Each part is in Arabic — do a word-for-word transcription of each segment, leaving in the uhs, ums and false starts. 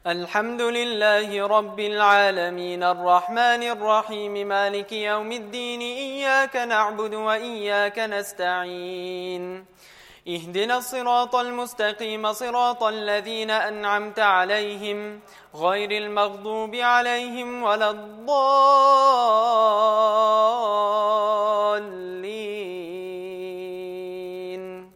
الحمد لله رب العالمين الرحمن الرحيم مالك يوم الدين إياك نعبد وإياك نستعين اهدنا الصراط المستقيم صراط الذين أنعمت عليهم غير المغضوب عليهم ولا الضالين.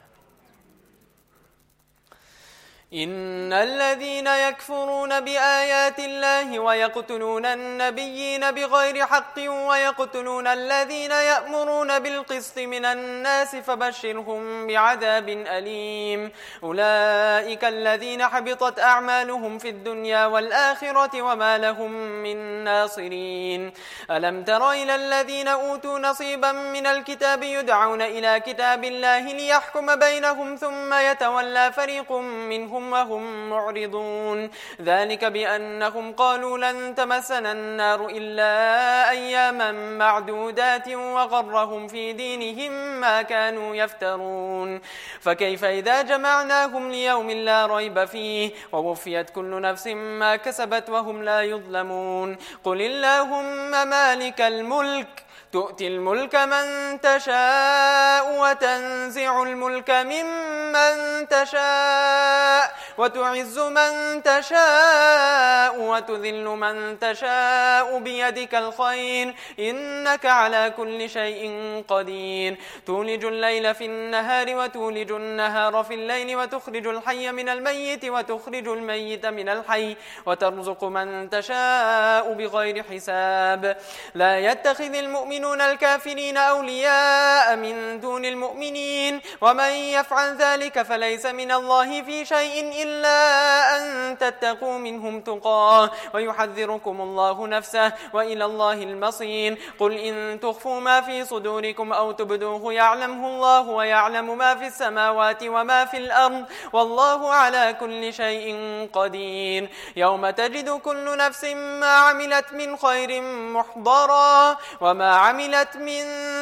إن الذين يكفرون بآيات الله ويقتلون النبيين بغير حق ويقتلون الذين يأمرون بالقسط من الناس فبشرهم بعذاب أليم. أولئك الذين حبطت أعمالهم في الدنيا والآخرة وما لهم من ناصرين. ألم تر إلى الذين أوتوا نصيبا من الكتاب يدعون إلى كتاب الله ليحكم بينهم ثم يتولى فريق منهم وهم معرضون. ذلك بأنهم قالوا لن تمسنا النار إلا أياما معدودات وغرهم في دينهم ما كانوا يفترون. فكيف إذا جمعناهم ليوم لا ريب فيه ووفيت كل نفس ما كسبت وهم لا يظلمون. قل اللهم مالك الملك تؤتي الملك من تشاء وتنزع الملك ممن تشاء وتعز من تشاء وتذل من تشاء بيدك الخير إنك على كل شيء قدير. تولج الليل في النهار وتولج النهار في الليل وتخرج الحي من الميت وتخرج الميت من الحي وترزق من تشاء بغير حساب. لا يتخذ المؤمنون الكافرين أولياء من دون المؤمنين ومن يفعل ذلك فليس من الله في شيء إلا أن تتقوا منهم تقاه ويحذركم الله نفسه وإلى الله المصير. قل إن تخفوا ما في صدوركم أو تبدوه يعلمه الله ويعلم ما في السماوات وما في الأرض والله على كل شيء قدير. يوم تجد كل نفس ما عملت من خير محضرا وما عملت من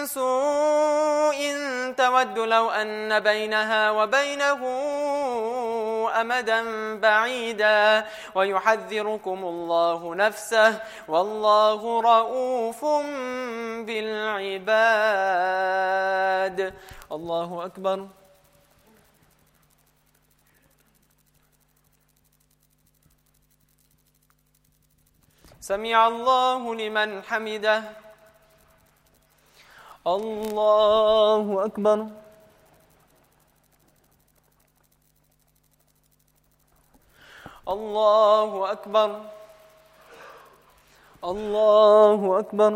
سوء تود لو أن بينها وبينه أمدا بعيدا ويحذركم الله نفسه والله رؤوف بالعباد. الله أكبر. سمع الله لمن حمده. الله أكبر. الله أكبر. الله أكبر.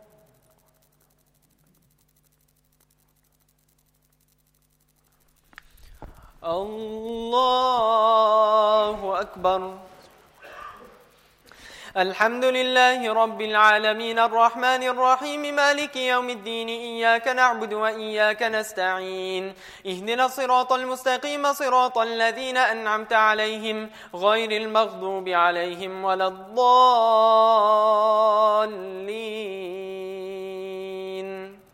الله أكبر. الحمد لله رب العالمين الرحمن الرحيم مالك يوم الدين إياك نعبد وإياك نستعين اهدنا الصراط المستقيم صراط الذين أنعمت عليهم غير المغضوب عليهم ولا الضالين.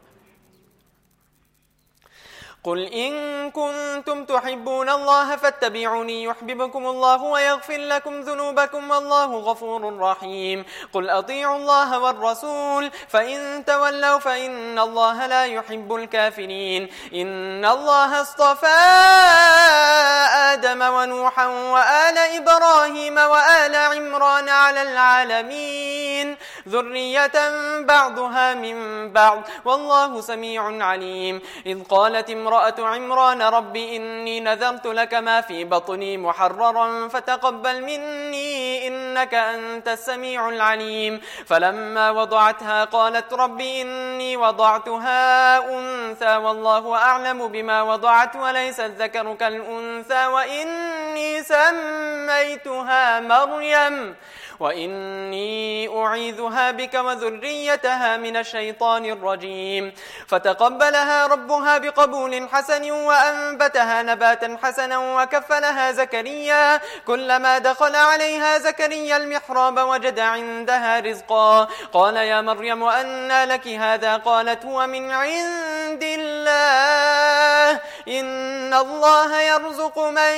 قل إن كنتم تحبون الله فاتبعوني يحببكم الله ويغفر لكم ذنوبكم والله غفور رحيم. قل أطيعوا الله والرسول فإن تولوا فإن الله لا يحب الكافرين. إن الله اصطفى آدم ونوحا وآل إبراهيم وآل عمران على العالمين ذرية بعضها من بعض والله سميع عليم. إذ قالت امرأة عمران رب إني نذرت لك ما في بطني محررا فتقبل مني إنك أنت السميع العليم. فلما وضعتها قالت رب إني وضعتها أنثى والله أعلم بما وضعت وليس الذكر كالأنثى وإني سميتها مريم وإني أعيذها بك وذريتها من الشيطان الرجيم. فتقبلها ربها بقبول حسن وأنبتها نباتا حسنا وكفلها زكريا. كلما دخل عليها زكريا المحراب وجد عندها رزقا. قال يا مريم أنى لك هذا؟ قالت هو من عند الله إن الله يرزق من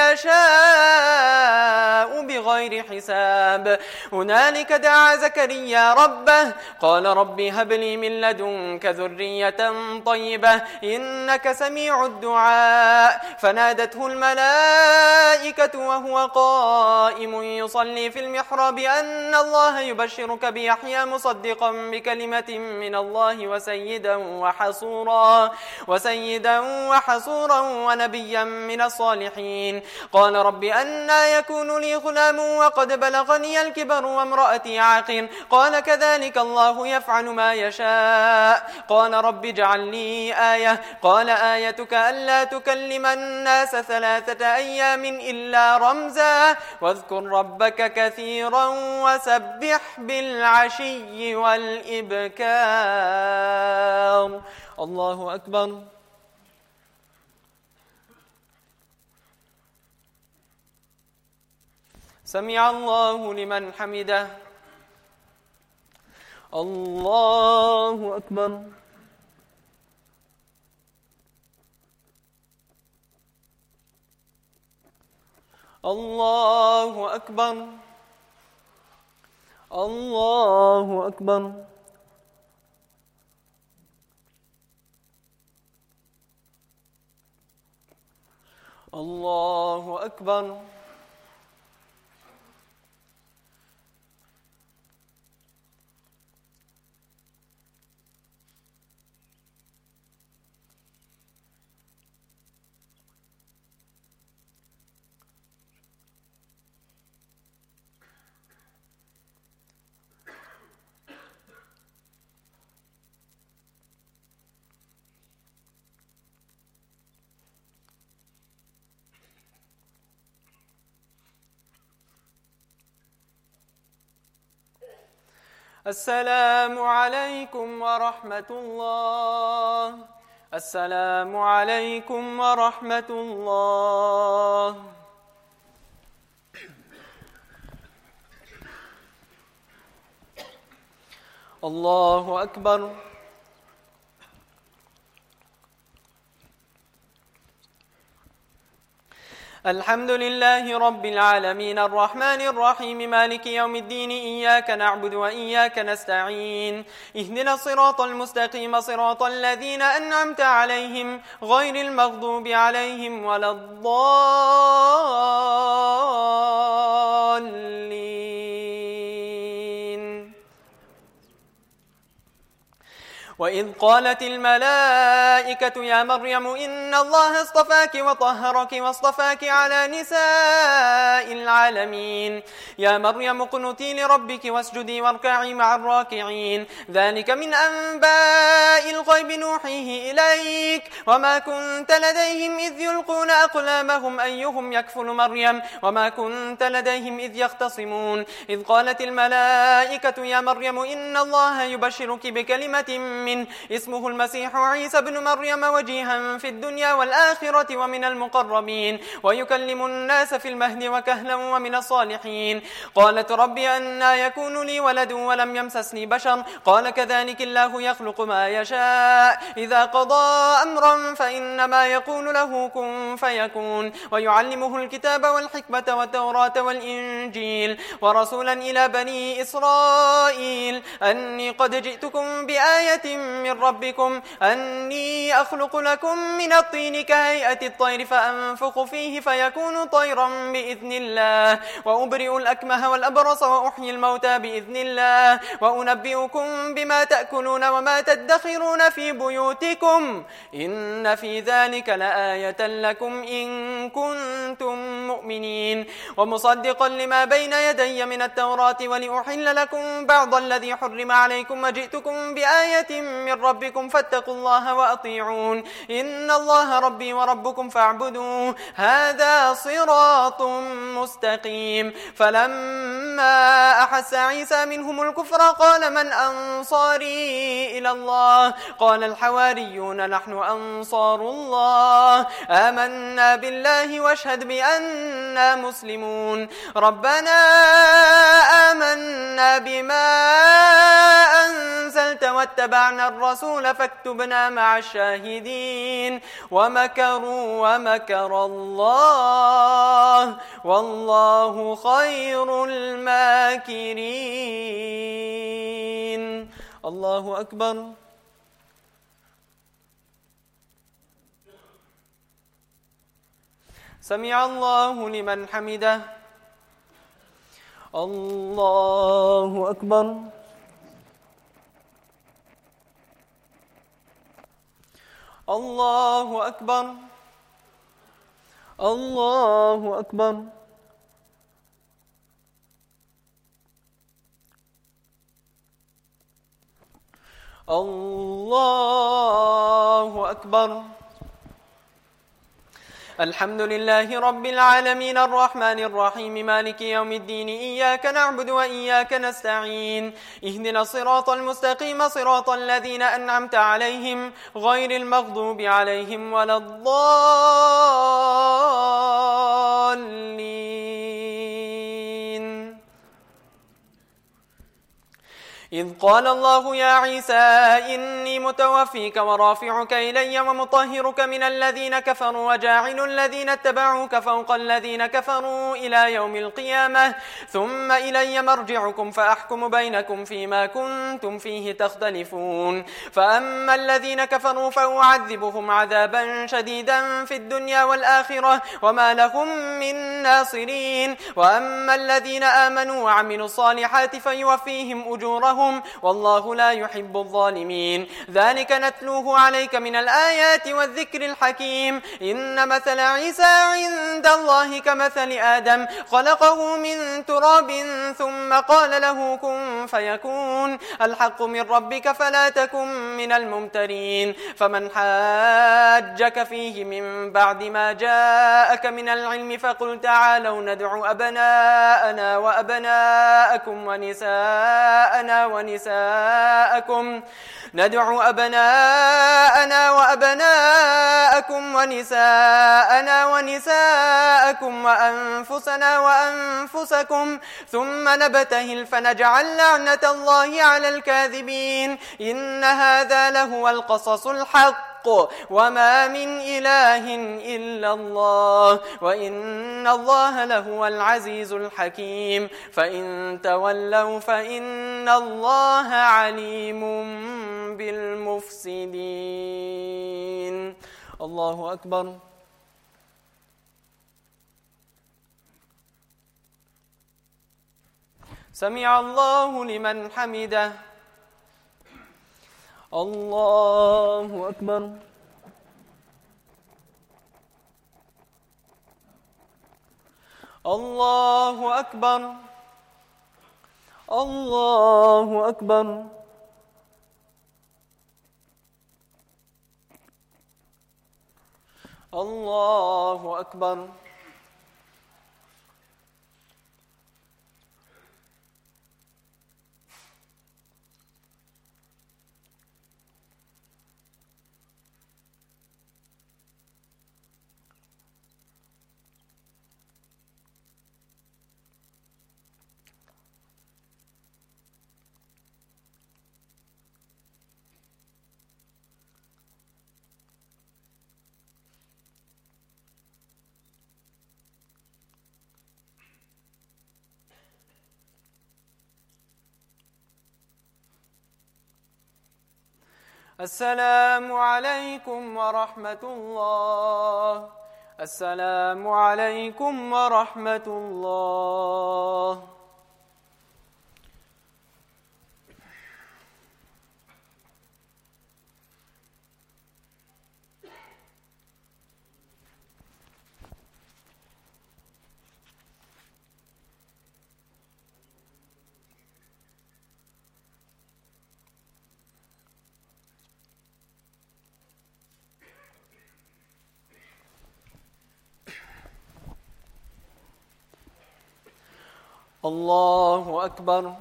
يشاء بغير حساب. هنالك دعا زكريا ربه قال رب هب لي من لدنك ذرية طيبة إنك سميع الدعاء. فنادته الملائكة وهو قائم يصلي في المحراب أن الله يبشرك بيحيى مصدقا بكلمة من الله وسيدا وحصورا وسيدا وحصورا ونبيا من الصالحين. قال رب أنى يكون لي غلام وقد بلغني الكبر وامرأتي عاقر. قال كذلك الله يفعل ما يشاء. قال رب اجعل لي آية. قال آيتك ألا تكلم الناس ثلاثة أيام إلا رمزا واذكر ربك كثيرا وسبح بالعشي والإبكار. الله أكبر. سمع الله لمن حمده. الله أكبر. الله أكبر. الله أكبر. الله أكبر. السلام عليكم ورحمة الله. السلام عليكم ورحمة الله. الله أكبر. الحمد لله رب العالمين الرحمن الرحيم مالك يوم الدين إياك نعبد وإياك نستعين اهدنا الصراط المستقيم صراط الذين أنعمت عليهم غير المغضوب عليهم ولا الضالين. وإذ قالت الملائكة يا مريم إن الله اصطفاك وطهرك واصطفاك على نساء العالمين. يا مريم اقنتي لربك واسجدي واركعي مع الراكعين. ذلك من أنباء الغيب نوحيه إليك وما كنت لديهم إذ يلقون أقلامهم أيهم يكفل مريم وما كنت لديهم إذ يختصمون. إذ قالت الملائكة يا مريم إن الله يبشرك بكلمة من اسمه المسيح عيسى بن مريم وجيها في الدنيا والآخرة ومن المقربين ويكلم الناس في المهد وكهلا ومن الصالحين. قالت ربي أنى يكون لي ولد ولم يمسسني بشر. قال كذلك الله يخلق ما يشاء إذا قضى أمرا فإنما يقول له كن فيكون. ويعلمه الكتاب والحكمة والتوراة والإنجيل ورسولا إلى بني إسرائيل أني قد جئتكم بآية من ربكم أني أخلق لكم من الطين كهيئة الطير فأنفخ فيه فيكون طيرا بإذن الله وأبرئ الأكمه والأبرص وأحيي الموتى بإذن الله وأنبئكم بما تأكلون وما تدخرون في بيوتكم إن في ذلك لآية لكم إن كنتم مؤمنين. ومصدقا لما بين يدي من التوراة ولأحل لكم بعض الذي حرم عليكم وجئتكم بآية من ربكم فاتقوا الله وأطيعون إن الله ربي وربكم فاعبدوه هذا صراط مستقيم. فلما أحس عيسى منهم الكفر قال من أنصاري إلى الله قال الحواريون نحن أنصار الله آمنا بالله واشهد بأننا مسلمون. ربنا آمنا بما أنزلت واتبعنا الرسول فاكتبنا مع الشاهدين ومكروا ومكر الله والله خير الماكرين. الله أكبر. سمع الله لمن حمده. الله أكبر. الله أكبر. الله أكبر. الله أكبر. الحمد لله رب العالمين الرحمن الرحيم مالك يوم الدين إياك نعبد وإياك نستعين اهدنا الصراط المستقيم صراط الذين أنعمت عليهم غير المغضوب عليهم ولا الضالين. إذ قال الله يا عيسى إني متوفيك ورافعك إلي ومطهرك من الذين كفروا وجاعل الذين اتبعوك فوق الذين كفروا إلى يوم القيامة ثم إلي مرجعكم فأحكم بينكم فيما كنتم فيه تختلفون. فأما الذين كفروا فأعذبهم عذابا شديدا في الدنيا والآخرة وما لهم من ناصرين. وأما الذين آمنوا وعملوا الصالحات فيوفيهم أجورهم والله لا يحب الظالمين. ذلك نتلوه عليك من الآيات والذكر الحكيم. إن مثل عيسى عند الله كمثل آدم خلقه من تراب ثم قال له كن فيكون الحق من ربك فلا تكن من الممترين. فمن حاجك فيه من بعد ما جاءك من العلم فقل تعالوا ندعو أبناءنا وأبناءكم ونساءنا ونساءكم ندعو أبناءنا وأبناءكم ونساءنا ونساءكم وأنفسنا وأنفسكم ثم نبتهل فنجعل لعنة الله على الكاذبين. إن هذا لهو القصص الحق وما من إله إلا الله وإن الله لهو العزيز الحكيم. فإن تولوا فإن الله عليم بالمفسدين. الله أكبر. سمع الله لمن حمده. الله أكبر. الله أكبر. الله أكبر. الله أكبر. السلام عليكم ورحمة الله. السلام عليكم ورحمة الله. الله أكبر.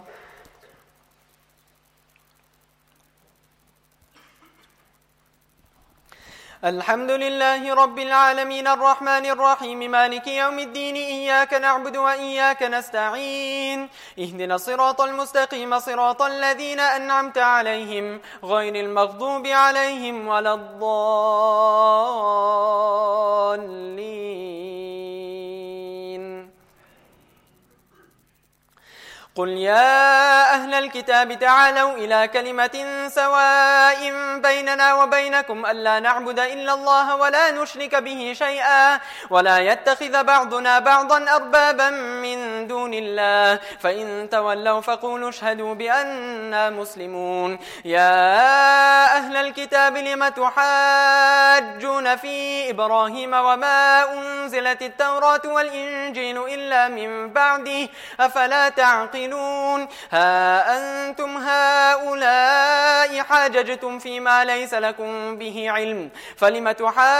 الحمد لله رب العالمين الرحمن الرحيم مالك يوم الدين إياك نعبد وإياك نستعين اهدنا الصراط المستقيم صراط الذين أنعمت عليهم غير المغضوب عليهم ولا الضالين. قل يا أهل الكتاب تعالوا إلى كلمة سواء بيننا وبينكم ألا نعبد إلا الله ولا نشرك به شيئا ولا يتخذ بعضنا بعضا أربابا من دون الله فإن تولوا فقولوا اشهدوا بأننا مسلمون. يا أهل الكتاب لم تحاجون في إبراهيم وما أنزلت التوراة والإنجيل إلا من بعده أفلا تعقلون؟ ها أنتم هؤلاء حاججتم فيما ليس لكم به علم فلم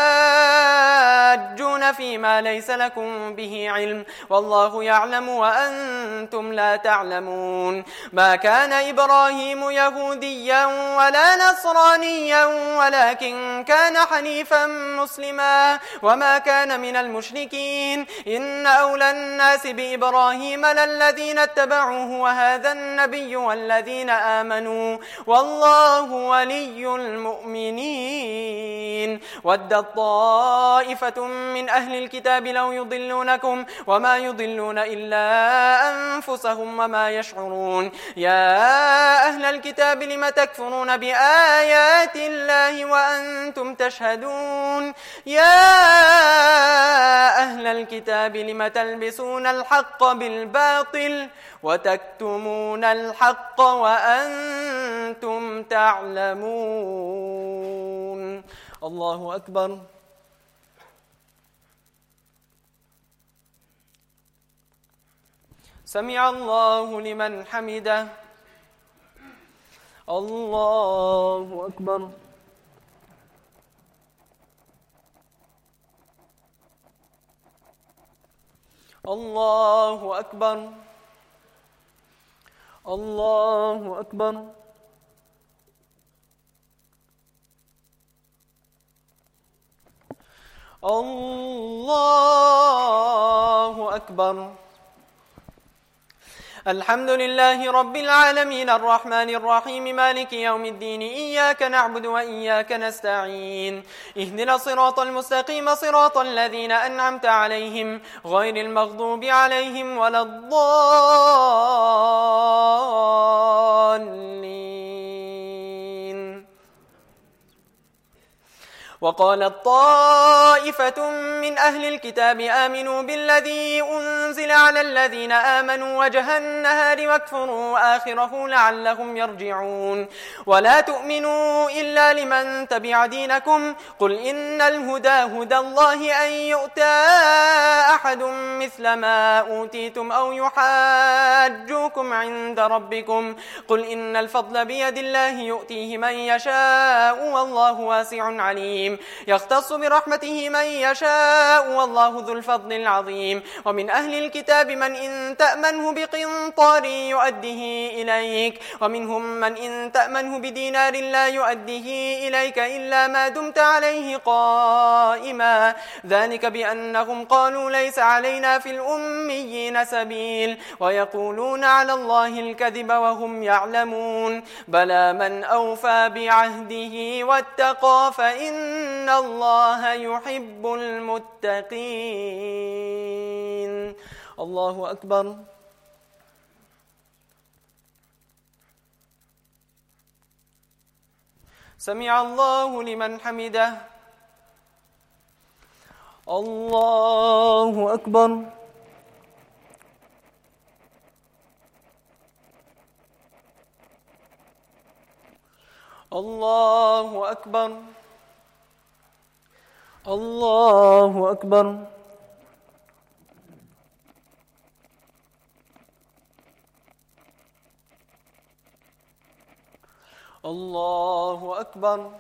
تحاجون فيما ليس لكم به علم والله يعلم وأنتم لا تعلمون. ما كان إبراهيم يهوديا ولا نصرانيا ولكن كان حنيفا مسلما وما كان من المشركين. إن أولى الناس بإبراهيم للذين اتبعوه وهذا النبي والذين آمنوا والله ولي المؤمنين. ودت طائفة من أهل الكتاب لو يضلونكم وما يضلون إلا أنفسهم وما يشعرون. يا أهل الكتاب لم تكفرون بآيات الله وأنتم تشهدون. يا أهل الكتاب لم تلبسون الحق بالباطل وتكتمون الحق وأنتم تعلمون. الله أكبر. سمع الله لمن حمده. الله أكبر. الله أكبر. الله أكبر. الله أكبر. الحمد لله رب العالمين الرحمن الرحيم مالك يوم الدين إياك نعبد وإياك نستعين اهدنا الصراط المستقيم صراط الذين أنعمت عليهم غير المغضوب عليهم ولا الضالين. وقالت طائفة من أهل الكتاب آمنوا بالذي أنزل على الذين آمنوا وجه النهار واكفروا آخره لعلهم يرجعون. ولا تؤمنوا إلا لمن تبع دينكم قل إن الهدى هدى الله أن يؤتى أحد مثل ما أوتيتم أو يحاجوكم عند ربكم قل إن الفضل بيد الله يؤتيه من يشاء والله واسع عليم. يختص برحمته من يشاء والله ذو الفضل العظيم. ومن أهل الكتاب من إن تأمنه بقنطار يؤديه إليك ومنهم من إن تأمنه بدينار لا يؤديه إليك إلا ما دمت عليه قائما ذلك بأنهم قالوا ليس علينا في الأميين سبيل ويقولون على الله الكذب وهم يعلمون. بلى من أوفى بعهده واتقى فإن إن الله يحب المتقين. الله أكبر. سمع الله لمن حمده. الله أكبر. الله أكبر. الله أكبر. الله أكبر.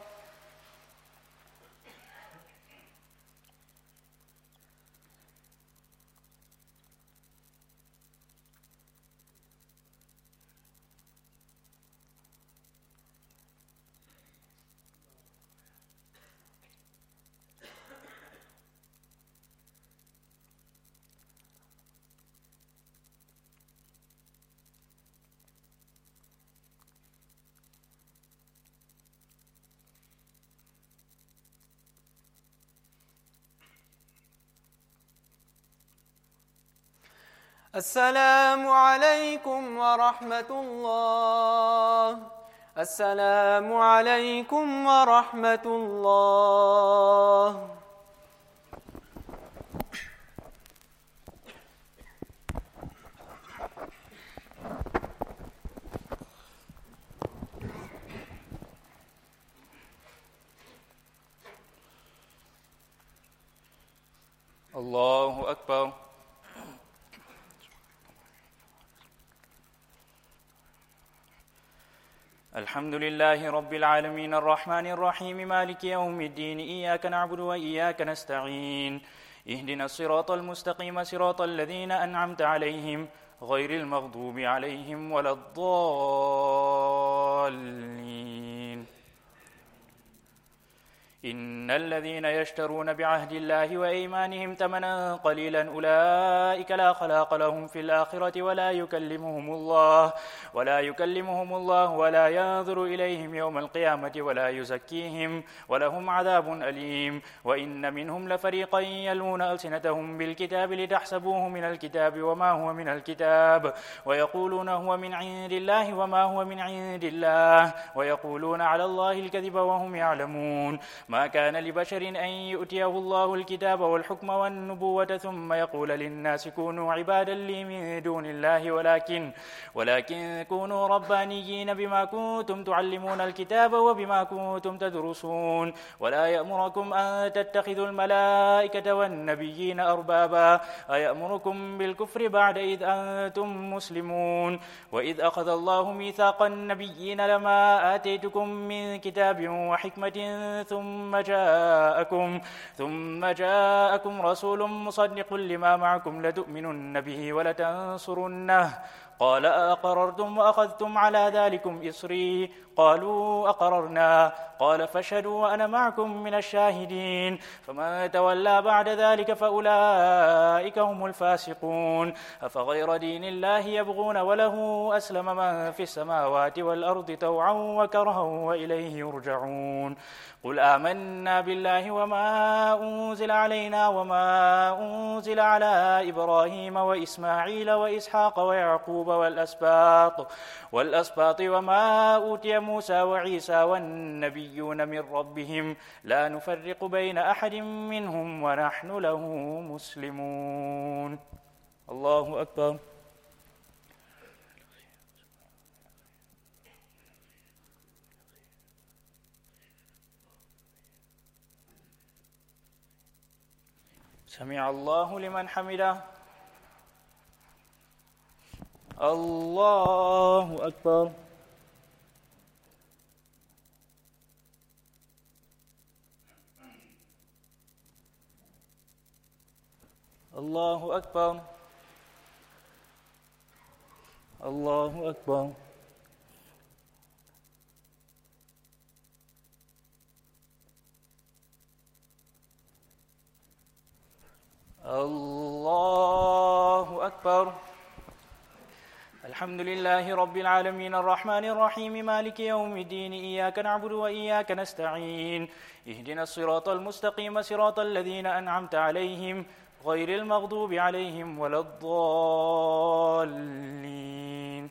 السلام عليكم ورحمة الله. السلام عليكم ورحمة الله. الله أكبر. الحمد لله رب العالمين الرحمن الرحيم مالك يوم الدين إياك نعبد وإياك نستعين اهدنا الصراط المستقيم صراط الذين أنعمت عليهم غير المغضوب عليهم ولا الضالين. إن الذين يشترون بعهد الله وأيمانهم ثمنا قليلا أولئك لا خلاق لهم في الآخرة ولا يكلمهم الله ولا يكلمهم الله ولا ينظر إليهم يوم القيامة ولا يزكيهم ولهم عذاب أليم. وإن منهم لفريقا يلوون ألسنتهم بالكتاب لتحسبوه من الكتاب وما هو من الكتاب ويقولون هو من عند الله وما هو من عند الله ويقولون على الله الكذب وهم يعلمون. ما كان لبشر أن يؤتيه الله الكتاب والحكم والنبوة ثم يقول للناس كونوا عبادا لي من دون الله ولكن ولكن كونوا ربانيين بما كنتم تعلمون الكتاب وبما كنتم تدرسون. ولا يأمركم أن تتخذوا الملائكة والنبيين أربابا أيأمركم بالكفر بعد إذ أنتم مسلمون. وإذ أخذ الله ميثاق النبيين لما آتيتكم من كتاب وحكمة ثم جاءكم ثم جاءكم رسول مصدق لما معكم لتؤمنن به ولتنصرنه قال أقررتم وأخذتم على ذلكم إصري قالوا أقررنا قال فاشهدوا وأنا معكم من الشاهدين. فمن تولى بعد ذلك فأولئك هم الفاسقون. أفغير دين الله يبغون وله أسلم من في السماوات والأرض طوعا وكرها وإليه يرجعون. قل آمنا بالله وما أنزل علينا وما أنزل على إبراهيم وإسماعيل وإسحاق ويعقوب والأسباط والأسباط وما أوتي موسى وعيسى والنبيون من ربهم لا نفرق بين أحد منهم ونحن له مسلمون. الله أكبر. سمع الله لمن حمده. الله أكبر. الله أكبر. الله أكبر. الله أكبر. الحمد لله رب العالمين الرحمن الرحيم مالك يوم الدين إياك نعبد وإياك نستعين اهدنا الصراط المستقيم صراط الذين أنعمت عليهم غير المغضوب عليهم ولا الضالين.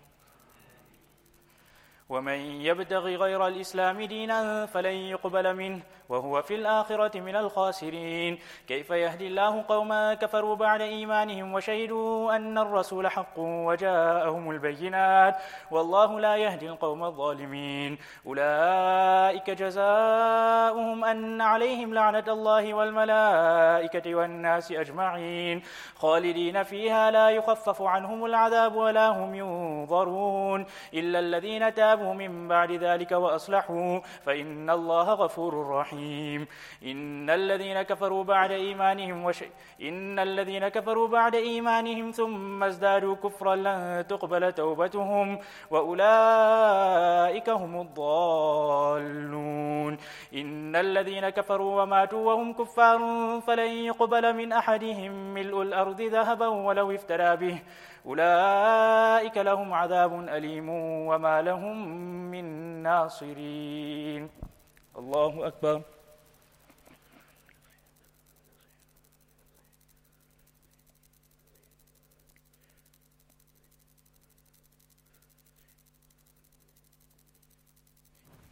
ومن يبتغ غير الإسلام دينا فلن يقبل منه وهو في الآخرة من الخاسرين. كيف يهدي الله قوما كفروا بعد إيمانهم وشهدوا أن الرسول حق وجاءهم البينات والله لا يهدي القوم الظالمين. أولئك جزاؤهم أن عليهم لعنة الله والملائكة والناس أجمعين خالدين فيها لا يخفف عنهم العذاب ولا هم ينظرون إلا الذين تابوا من بعد ذلك وأصلحوا فإن الله غفور رحيم. إن الذين كفروا بعد إيمانهم وش... إن الذين كفروا بعد إيمانهم ثم ازدادوا كفرا لن تقبل توبتهم وأولئك هم الضالون. إن الذين كفروا وماتوا وهم كفار فلن يقبل من أحدهم ملء الأرض ذهبا ولو افترى به أولئك لهم عذاب أليم وما لهم من ناصرين. الله أكبر.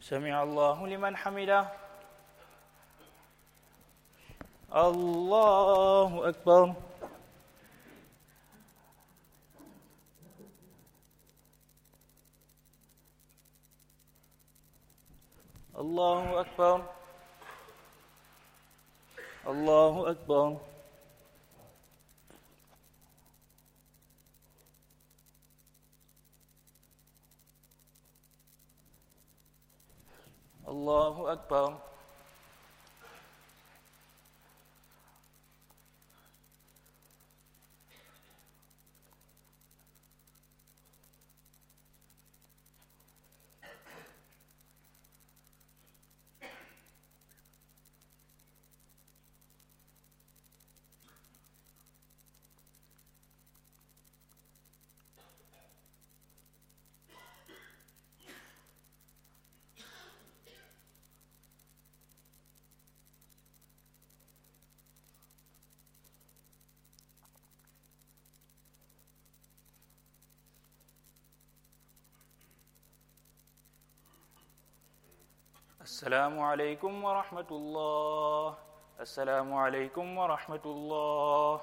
سمع الله لمن حمده. الله أكبر. الله أكبر. الله أكبر. الله أكبر. السلام عليكم ورحمة الله. السلام عليكم ورحمة الله.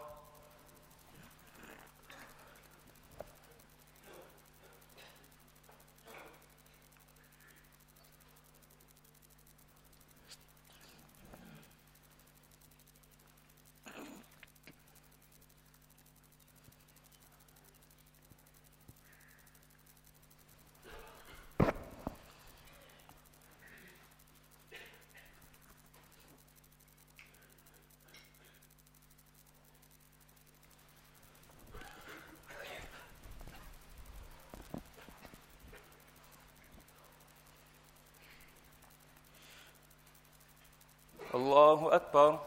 الله أكبر.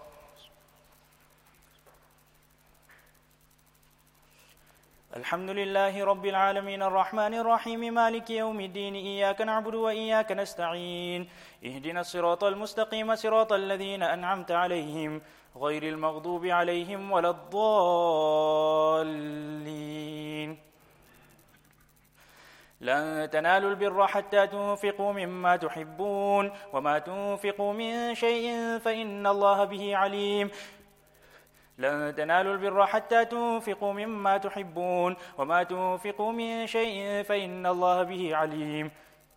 الحمد لله رب العالمين الرحمن الرحيم مالك يوم الدين إياك نعبد وإياك نستعين اهدنا الصراط المستقيم صراط الذين أنعمت عليهم غير المغضوب عليهم ولا الضالين. لن تنالوا البر حتى تنفقوا مما تحبون وما تنفقوا من شيء فإن الله به عليم. لن تنالوا البر حتى تنفقوا مما تحبون وما تنفقوا من شيء فإن الله به عليم.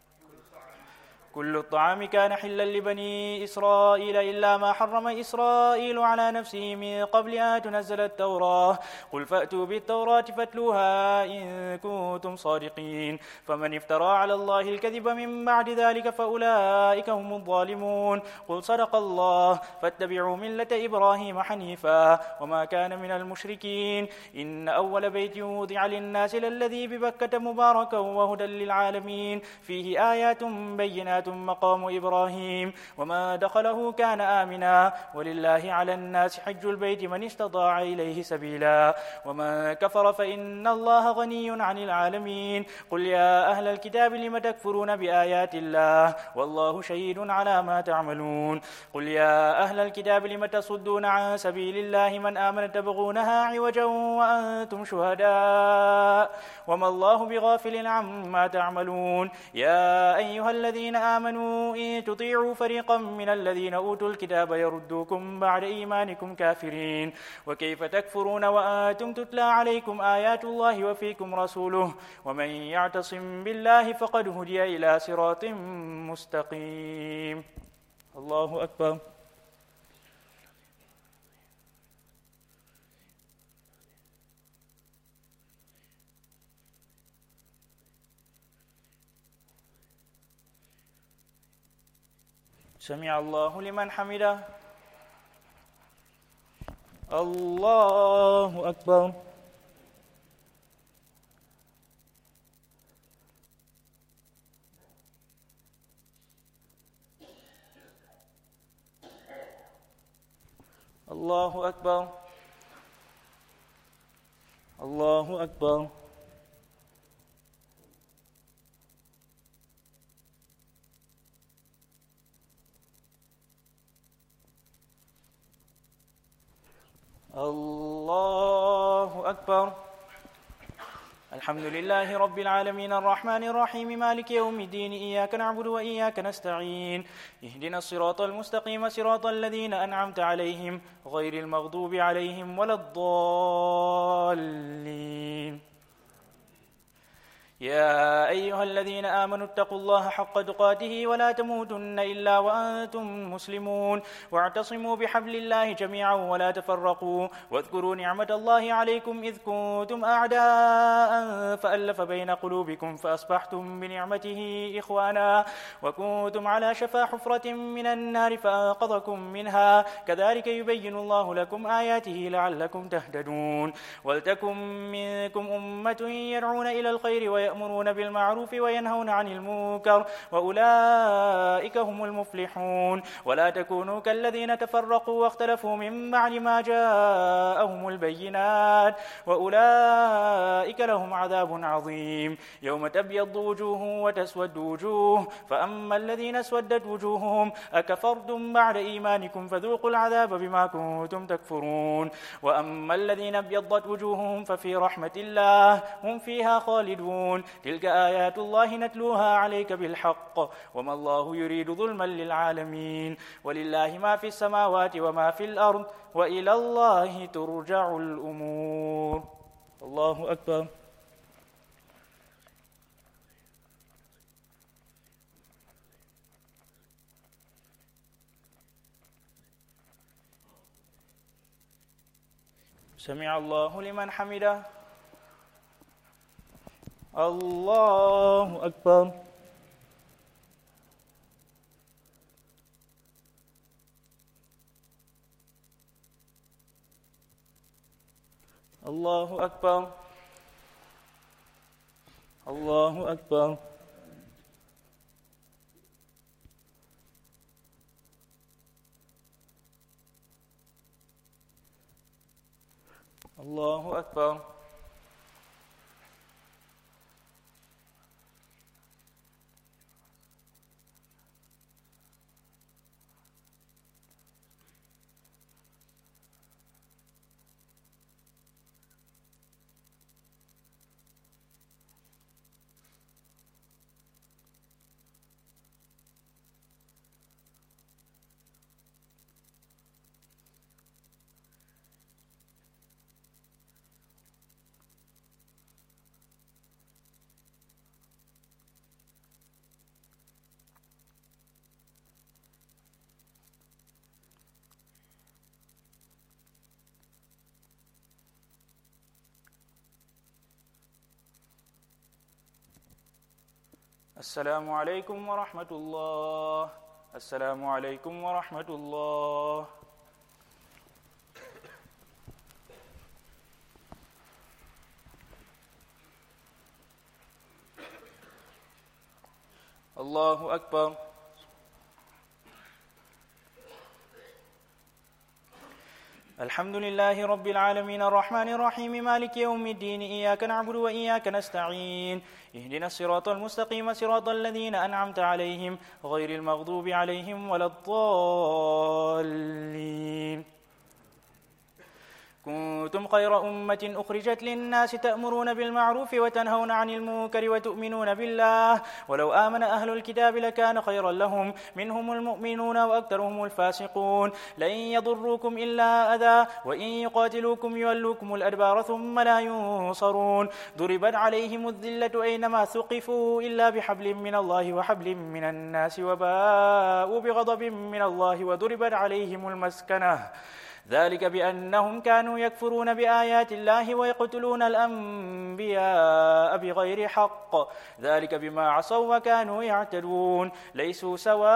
كل الطعام كان حلا لبني إسرائيل إلا ما حرم إسرائيل على نفسه من قبل أن تنزل التوراة قل فأتوا بالتوراة فاتلوها إن كنتم صادقين. فمن افترى على الله الكذب من بعد ذلك فأولئك هم الظالمون. قل صدق الله فاتبعوا ملة إبراهيم حنيفا وما كان من المشركين. إن أول بيت وضع للناس للذي ببكة مباركا وهدى للعالمين فيه آيات بينات مقام إبراهيم وما دخله كان آمنا ولله على الناس حج البيت من استطاع إليه سبيلا ومن كفر فإن الله غني عن العالمين. قل يا أهل الكتاب لم تكفرون بآيات الله والله شهيد على ما تعملون. قل يا أهل الكتاب لم تصدون عن سبيل الله من آمن تبغونها عوجا وأنتم شهداء وما الله بغافل عما تعملون. يا أيها الذين آمنوا إن تطيعوا فريقا من الذين أوتوا الكتاب يردوكم بعد إيمانكم كافرين وكيف تكفرون وأنتم تتلى عليكم آيات الله وفيكم رسوله ومن يعتصم بالله فقد هدي إلى صراط مستقيم. الله أكبر. سمع الله لمن حمده. الله أكبر. الله أكبر. الله أكبر. الله أكبر. الحمد لله رب العالمين الرحمن الرحيم مالك يوم الدين إياك نعبد وإياك نستعين اهدنا الصراط المستقيم صراط الذين أنعمت عليهم غير المغضوب عليهم ولا الضالين. يا أيها الذين آمنوا اتقوا الله حق تقاته ولا تموتن إلا وأنتم مسلمون واعتصموا بحبل الله جميعا ولا تفرقوا واذكروا نعمة الله عليكم إذ كنتم أعداء فألف بين قلوبكم فأصبحتم بنعمته إخوانا وكنتم على شفا حفرة من النار فأنقذكم منها كذلك يبين الله لكم آياته لعلكم تهتدون. ولتكن منكم أمة يدعون إلى الخير ويأمرون يأمرون بالمعروف وينهون عن المنكر وأولئك هم المفلحون. ولا تكونوا كالذين تفرقوا واختلفوا من بعد ما جاءهم البينات وأولئك لهم عذاب عظيم. يوم تبيض وجوه وتسود وجوه فأما الذين اسودت وجوههم أكفرتم بعد إيمانكم فذوقوا العذاب بما كنتم تكفرون. وأما الذين ابيضت وجوههم ففي رحمة الله هم فيها خالدون. تلك آيات الله نتلوها عليك بالحق وما الله يريد ظلما للعالمين. ولله ما في السماوات وما في الأرض وإلى الله ترجع الأمور. الله أكبر. سمع الله لمن حمده. الله أكبر. الله أكبر. الله أكبر. الله أكبر. السلام عليكم ورحمة الله. السلام عليكم ورحمة الله. الله أكبر. الحمد لله رب العالمين الرحمن الرحيم مالك يوم الدين إياك نعبد وإياك نستعين اهدنا الصراط المستقيم صراط الذين أنعمت عليهم غير المغضوب عليهم ولا الضالين. كنتم خير أمة أخرجت للناس تأمرون بالمعروف وتنهون عن المنكر وتؤمنون بالله ولو آمن أهل الكتاب لكان خيرا لهم منهم المؤمنون وأكثرهم الفاسقون. لن يضروكم إلا أذى وإن يقاتلوكم يولوكم الأدبار ثم لا ينصرون. ضربت عليهم الذلة أينما ثقفوا إلا بحبل من الله وحبل من الناس وباءوا بغضب من الله وضربت عليهم المسكنة ذلك بأنهم كانوا يكفرون بآيات الله ويقتلون الأنبياء بغير حق ذلك بما عصوا وكانوا يعتدون. ليسوا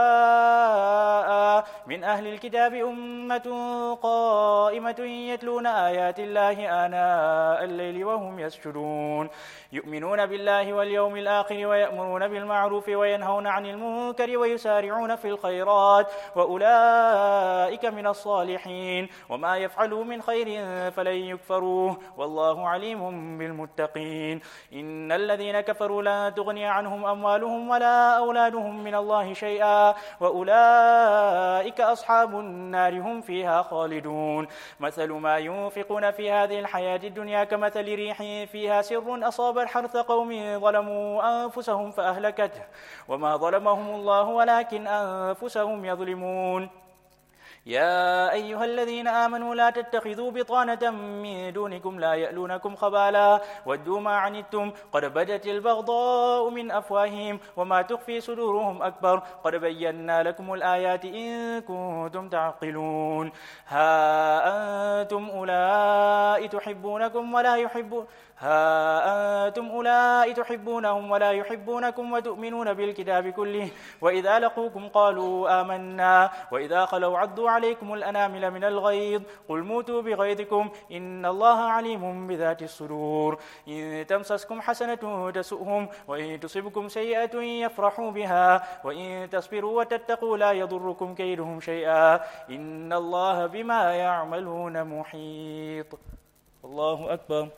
سواء من أهل الكتاب أمة قائمة يتلون آيات الله آناء الليل وهم يسجدون يؤمنون بالله واليوم الآخر ويأمرون بالمعروف وينهون عن المنكر ويسارعون في الخيرات وأولئك من الصالحين. وما يفعلوا من خير فلن يكفروه والله عليم بالمتقين. إن إن الذين كفروا لا تغني عنهم أموالهم ولا أولادهم من الله شيئا وأولئك أصحاب النار هم فيها خالدون مثل ما ينفقون في هذه الحياة الدنيا كمثل ريح فيها سر أصاب الحرث قوم ظلموا أنفسهم فأهلكته وما ظلمهم الله ولكن أنفسهم يظلمون يا أيها الذين آمنوا لا تتخذوا بطانة من دونكم لا يألونكم خبالا ودوا ما عنتم قد بدت البغضاء من أفواههم وما تخفي صدورهم أكبر قد بينا لكم الآيات إن كنتم تعقلون ها أنتم أولئك تحبونكم ولا يحبون ها أنتم أولئك تحبونهم ولا يحبونكم وتؤمنون بالكتاب كله وإذا لقوكم قالوا آمنا وإذا خلوا عضوا عليكم الأنامل من الغيظ قل موتوا بغيظكم إن الله عليم بذات الصدور إن تمسسكم حسنة تسؤهم وإن تصبكم سيئة يفرحوا بها وإن تصبروا وتتقوا لا يضركم كيدهم شيئا إن الله بما يعملون محيط. الله أكبر.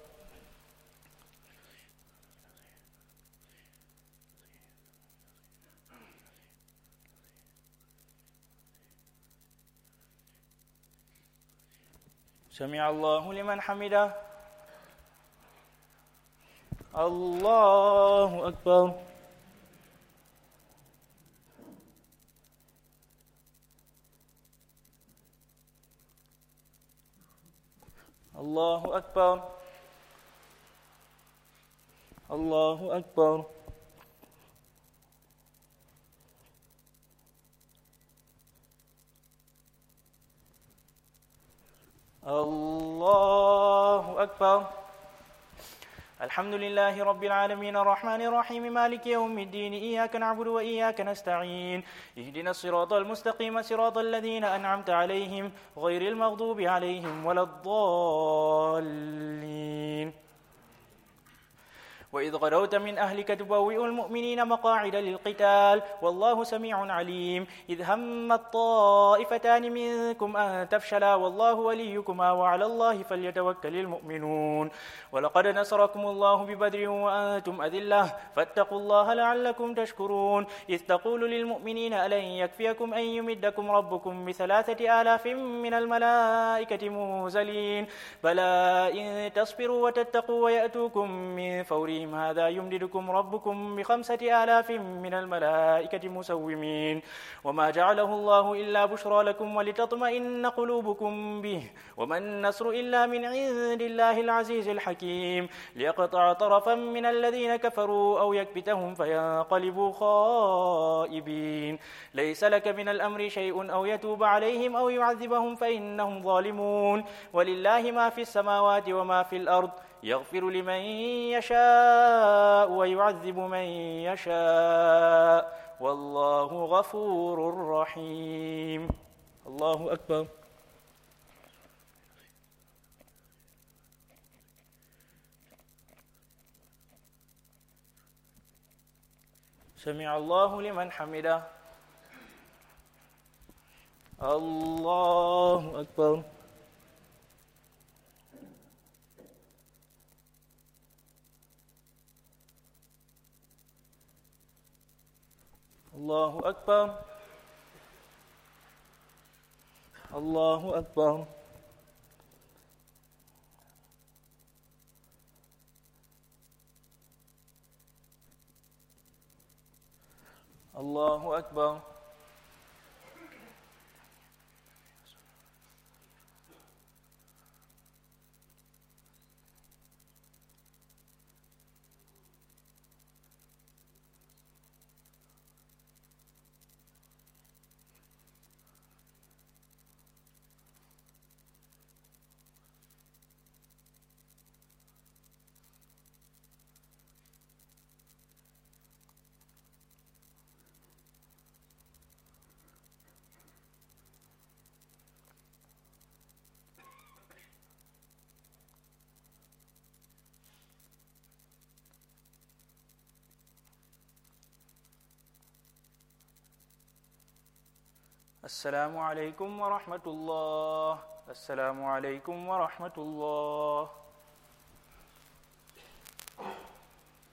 سمع الله لمن حمده. الله أكبر. الله أكبر. الله أكبر. الله أكبر. الحمد لله رب العالمين الرحمن الرحيم مالك يوم الدين إياك نعبد وإياك نستعين اهدنا الصراط المستقيم صراط الذين أنعمت عليهم غير المغضوب عليهم ولا الضالين. وإذ غدوت من أهلك تبوئ المؤمنين مقاعد للقتال والله سميع عليم إذ هم الطائفتان منكم أن تفشلا والله وليكما وعلى الله فليتوكل المؤمنون ولقد نصركم الله ببدر وأنتم أذلة فاتقوا الله لعلكم تشكرون إذ تقول للمؤمنين ألن يكفيكم أن يمدكم ربكم بثلاثة آلاف من الملائكة منزلين بلى إن تصبروا وتتقوا ويأتوكم من فورهم هذا يمددكم ربكم بخمسة آلاف من الملائكة مسومين وما جعله الله إلا بشرى لكم ولتطمئن قلوبكم به وما النصر إلا من عند الله العزيز الحكيم ليقطع طرفا من الذين كفروا أو يكبتهم فينقلبوا خائبين ليس لك من الأمر شيء أو يتوب عليهم أو يعذبهم فإنهم ظالمون ولله ما في السماوات وما في الأرض يغفر لمن يشاء ويعذب من يشاء والله غفور رحيم. الله أكبر. سمع الله لمن حمده. الله أكبر. الله أكبر. الله أكبر. الله أكبر. السلام عليكم ورحمة الله. السلام عليكم ورحمة الله.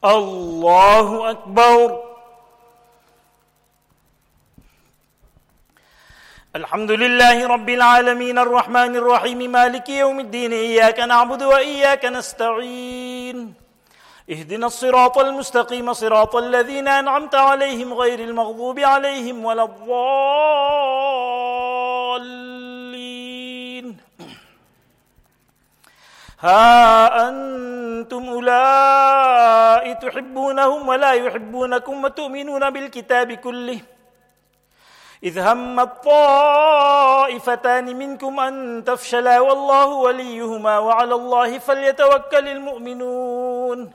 الله أكبر. الحمد لله رب العالمين الرحمن الرحيم مالك يوم الدين إياك نعبد وإياك نستعين اهدنا الصراط المستقيم صراط الذين أنعمت عليهم غير المغضوب عليهم ولا الضالين. ها أنتم أولئك تحبونهم ولا يحبونكم وتؤمنون بالكتاب كله إذ همت طائفتان منكم أن تفشلا والله وليهما وعلى الله فليتوكل المؤمنون.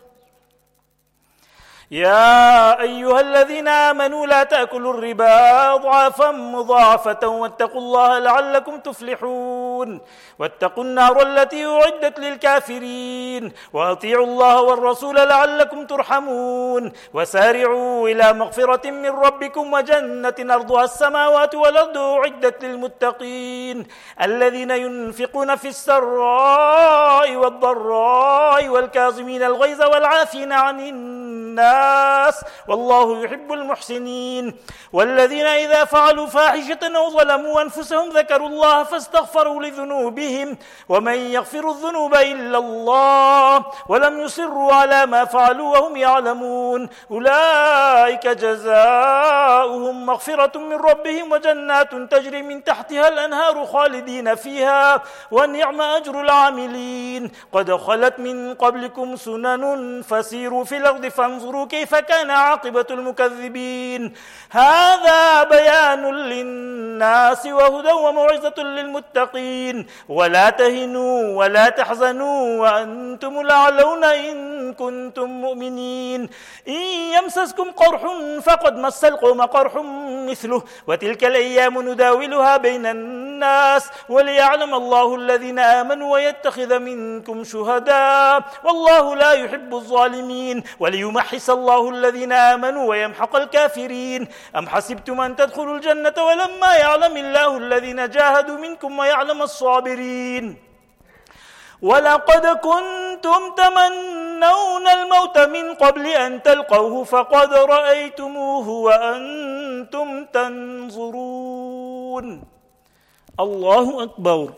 يا أيها الذين آمنوا لا تأكلوا الربا أضعافا مضاعفة واتقوا الله لعلكم تفلحون واتقوا النار التي أعدت للكافرين وأطيعوا الله والرسول لعلكم ترحمون وسارعوا إلى مغفرة من ربكم وجنة أرضها السماوات والأرض أعدت للمتقين الذين ينفقون في السراء والضراء والكاظمين الغيظ والعافين عن الناس والله يحب المحسنين والذين إذا فعلوا فاحشة أو ظلموا أنفسهم ذكروا الله فاستغفروا لذنوبهم ومن يغفر الذنوب إلا الله ولم يصروا على ما فعلوا وهم يعلمون أولئك جزاؤهم مغفرة من ربهم وجنات تجري من تحتها الأنهار خالدين فيها ونعم أجر العاملين قد خلت من قبلكم سنن فسيروا في الأرض فانظروا كيف كان عاقبة المكذبين هذا بيان للناس وهدى وموعظة للمتقين ولا تهنوا ولا تحزنوا وأنتم الأعلون إن كنتم مؤمنين إن يمسسكم قرح فقد مس القوم قرح مثله وتلك الأيام نداولها بين الناس وليعلم الله الذين آمنوا ويتخذ منكم شهداء والله لا يحب الظالمين وليمحص الله الذين آمنوا ويمحق الكافرين أم حسبتم أن تدخلوا الجنة ولما يعلم الله الذين جاهدوا منكم ويعلم الصابرين ولقد كنتم تمنون الموت من قبل أن تلقوه فقد رأيتموه وأنتم تنظرون. الله أكبر.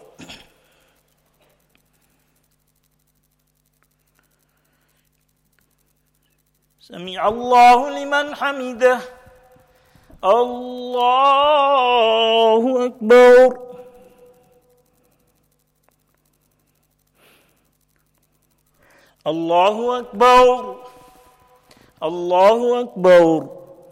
سمع الله لمن حمده. الله أكبر. الله أكبر. الله أكبر.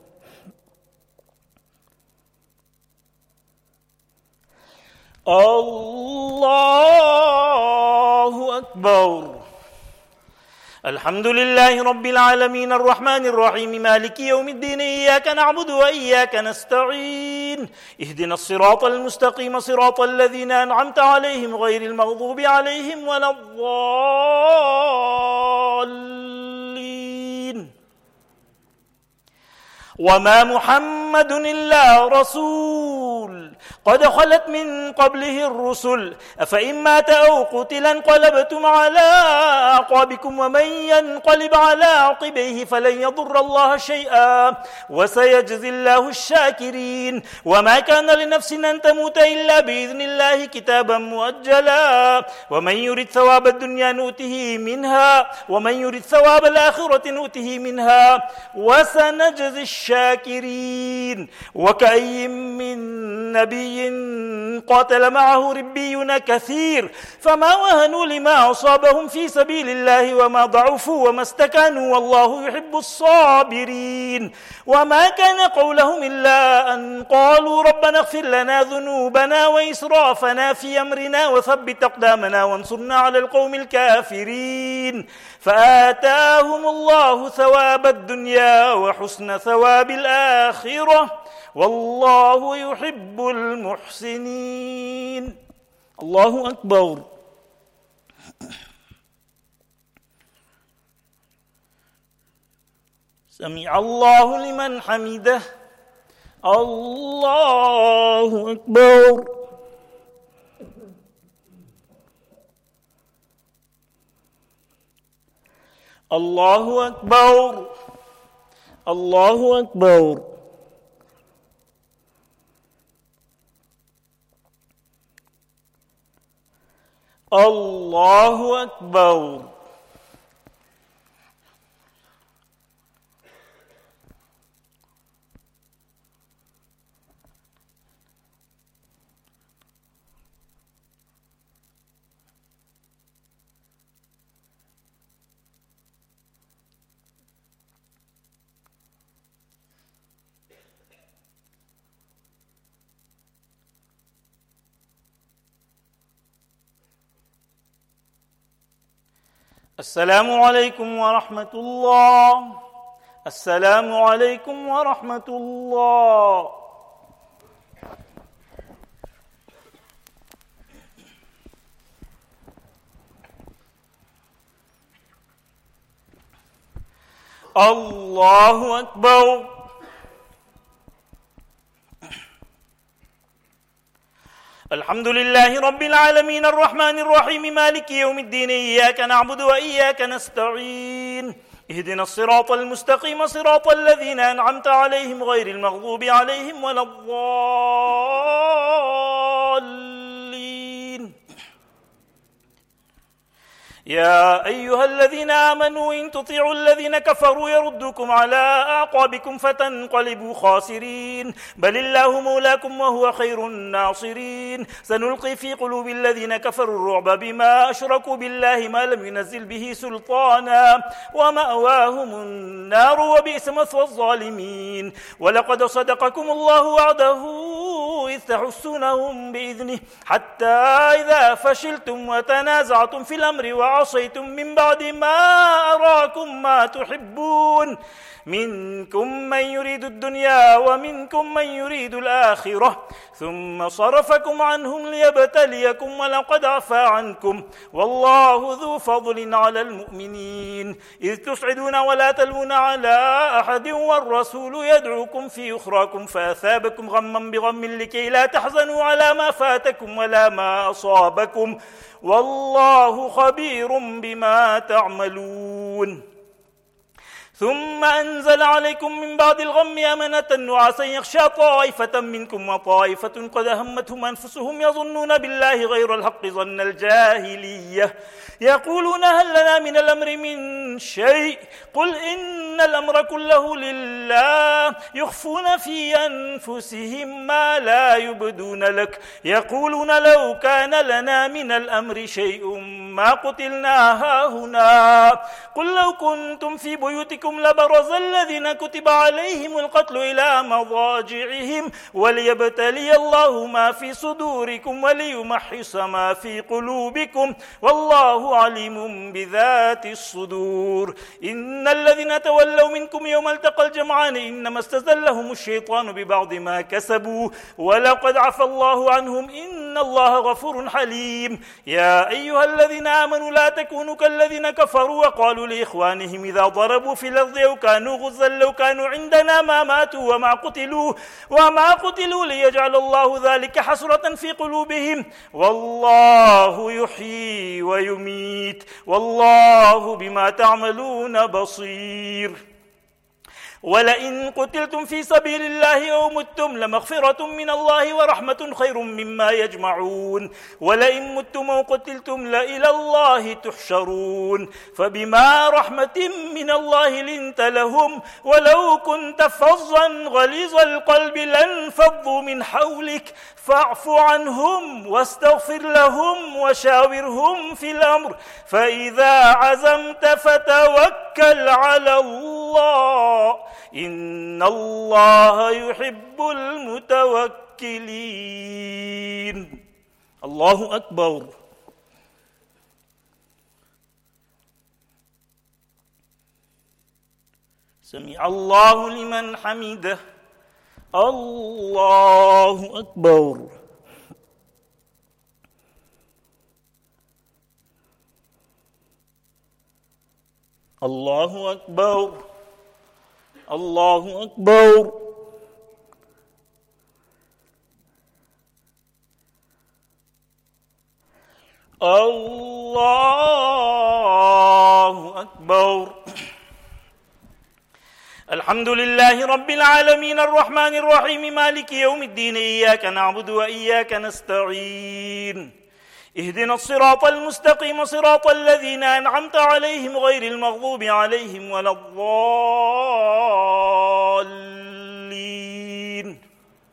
الله أكبر. الحمد لله رب العالمين الرحمن الرحيم مالك يوم الدين إياك نعبد وإياك نستعين اهدنا الصراط المستقيم صراط الذين أنعمت عليهم غير المغضوب عليهم ولا الضالين. وما محمد إلا رسول قد خلت من قبله الرسل أفإن مات أو قتل انقلبتم على أعقابكم ومن ينقلب على عقبيه فلن يضر الله شيئا وسيجزي الله الشاكرين وما كان لنفس أن تموت إلا بإذن الله كتابا مؤجلا ومن يرد ثواب الدنيا نؤته منها ومن يرد ثواب الآخرة نؤته منها وسنجزي الشاكرين. وكأي من نبي قاتل معه ربيون كثير فما وهنوا لما أصابهم في سبيل الله وما ضعفوا وما استكانوا والله يحب الصابرين. وما كان قولهم إلا أن قالوا ربنا اغفر لنا ذنوبنا وإسرافنا في أمرنا وثبت أقدامنا وانصرنا على القوم الكافرين فآتاهم الله ثواب الدنيا وحسن ثواب الآخرة والله يحب المحسنين. الله أكبر. سمع الله لمن حمده. الله أكبر. الله أكبر الله أكبر الله أكبر السلام عليكم ورحمة الله السلام عليكم ورحمة الله الله أكبر الحمد لله رب العالمين الرحمن الرحيم مالك يوم الدين إياك نعبد وإياك نستعين اهدنا الصراط المستقيم صراط الذين أنعمت عليهم غير المغضوب عليهم ولا الضالين يا أيها الذين آمنوا إن تطيعوا الذين كفروا يردوكم على أعقابكم فتنقلبوا خاسرين بل الله مولاكم وهو خير الناصرين سنلقي في قلوب الذين كفروا الرعب بما أشركوا بالله ما لم ينزل به سلطانا ومأواهم النار وبئس مثوى الظالمين ولقد صدقكم الله وعده إذ تحسونهم بإذنه حتى إذا فشلتم وتنازعتم في الأمر وعصيتم من بعد ما أراكم ما تحبون منكم من يريد الدنيا ومنكم من يريد الآخرة ثم صرفكم عنهم ليبتليكم ولقد عفا عنكم والله ذو فضل على المؤمنين إذ تسعدون ولا تلوون على أحد والرسول يدعوكم في أخراكم فأثابكم غما بغم لكي لا تحزنوا على ما فاتكم ولا ما أصابكم والله خبير بما تعملون ثم أنزل عليكم من بعد الغم أمنة نعاسا يغشى طائفة منكم وطائفة قد أهمتهم أنفسهم يظنون بالله غير الحق ظن الجاهلية يقولون هل لنا من الأمر من شيء قل إن الأمر كله لله يخفون في أنفسهم ما لا يبدون لك يقولون لو كان لنا من الأمر شيء ما قتلنا هاهنا قل لو كنتم في بيوتكم لبرز الذين كتب عليهم القتل إلى مضاجعهم وليبتلي الله ما في صدوركم وليمحص ما في قلوبكم والله عليم بذات الصدور إن الذين تولوا منكم يوم التقى الجمعان إنما استزلهم الشيطان ببعض ما كسبوا ولقد عفى الله عنهم إن الله غفور حليم يا أيها الذين آمنوا لا تكونوا كالذين كفروا وقالوا لإخوانهم إذا ضربوا في الأرض أو كانوا غزا لو كانوا عندنا ما ماتوا وما قتلوا وما قتلوا ليجعل الله ذلك حسرة في قلوبهم والله يحيي ويميت والله بما تعملون بصير ولئن قتلتم في سبيل الله أو متم لمغفرة من الله ورحمة خير مما يجمعون ولئن متم أو قتلتم لإلى الله تحشرون فبما رحمة من الله لنت لهم ولو كنت فظا غليظ القلب لانفضوا من حولك فاعف عنهم واستغفر لهم وشاورهم في الأمر فإذا عزمت فتوكل على الله إن الله يحب المتوكلين الله أكبر سمع الله لمن حمده الله أكبر الله أكبر الله أكبر الله أكبر الحمد لله رب العالمين الرحمن الرحيم مالك يوم الدين إياك نعبد وإياك نستعين اهدنا الصراط المستقيم صراط الذين أنعمت عليهم غير المغضوب عليهم ولا الضالين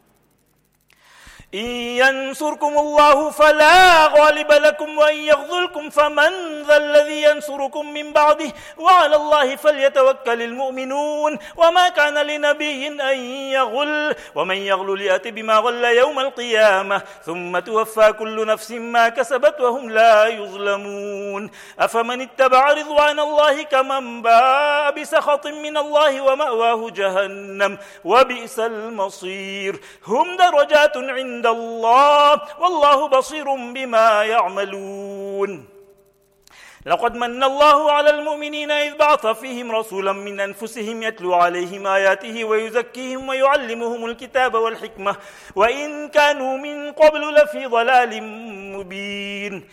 إن ينصركم الله فلا غالب لكم وإن يخذلكم فمن ذا الذي ينصركم من بعده وعلى الله فليتوكل المؤمنون وما كان لنبي أن يغل ومن يغل ليأت بما غل يوم القيامة ثم توفى كل نفس ما كسبت وهم لا يظلمون أفمن اتبع رضوان الله كمن باء بسخط من الله ومأواه جهنم وبئس المصير هم درجات عند الله والله بصير بما يعملون لقد من الله على المؤمنين إذ بعث فيهم رسولا من أنفسهم يتلو عليهم آياته ويزكيهم ويعلمهم الكتاب والحكمة وإن كانوا من قبل لفي ضلال مبين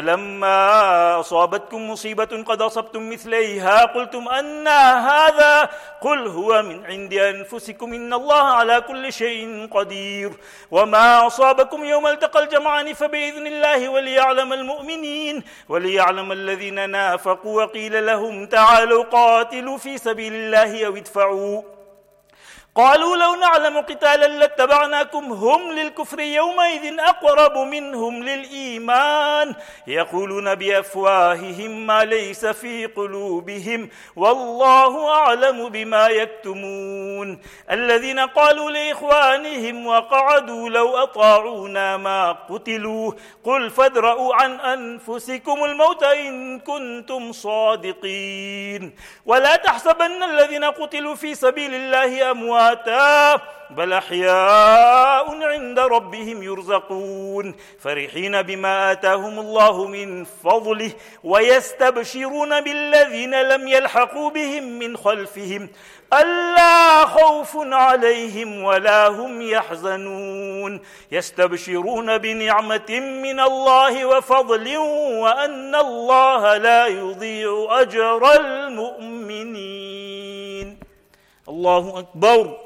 ولما أصابتكم مصيبة قد أصبتم مثليها قلتم أن هذا قل هو من عند أنفسكم إن الله على كل شيء قدير وما أصابكم يوم التقى الجمعان فبإذن الله وليعلم المؤمنين وليعلم الذين الذين نافقوا وقيل لهم تعالوا قاتلوا في سبيل الله أو ادفعوا قالوا لو نعلم قتالا لاتبعناكم هم للكفر يومئذ أقرب منهم للإيمان يقولون بأفواههم ما ليس في قلوبهم والله أعلم بما يكتمون الذين قالوا لإخوانهم وقعدوا لو أطاعونا ما قتلوا قل فادرءوا عن أنفسكم الموت إن كنتم صادقين ولا تحسبن الذين قتلوا في سبيل الله أموات بل أحياء عند ربهم يرزقون فرحين بما آتاهم الله من فضله ويستبشرون بالذين لم يلحقوا بهم من خلفهم ألا خوف عليهم ولا هم يحزنون يستبشرون بنعمة من الله وفضل وأن الله لا يضيع أجر المؤمنين الله أكبر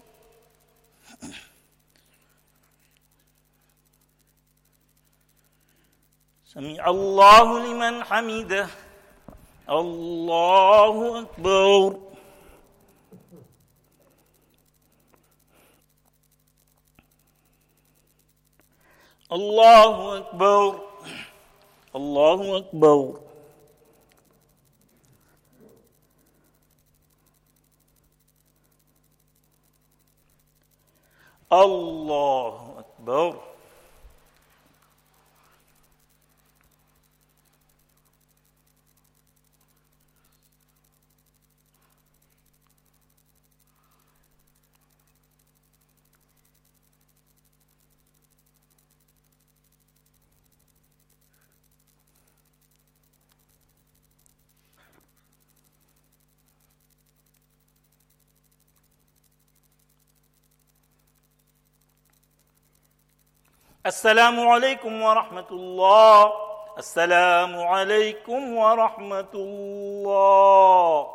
سمع الله لمن حمده الله أكبر الله أكبر الله أكبر الله أكبر السلام عليكم ورحمة الله السلام عليكم ورحمة الله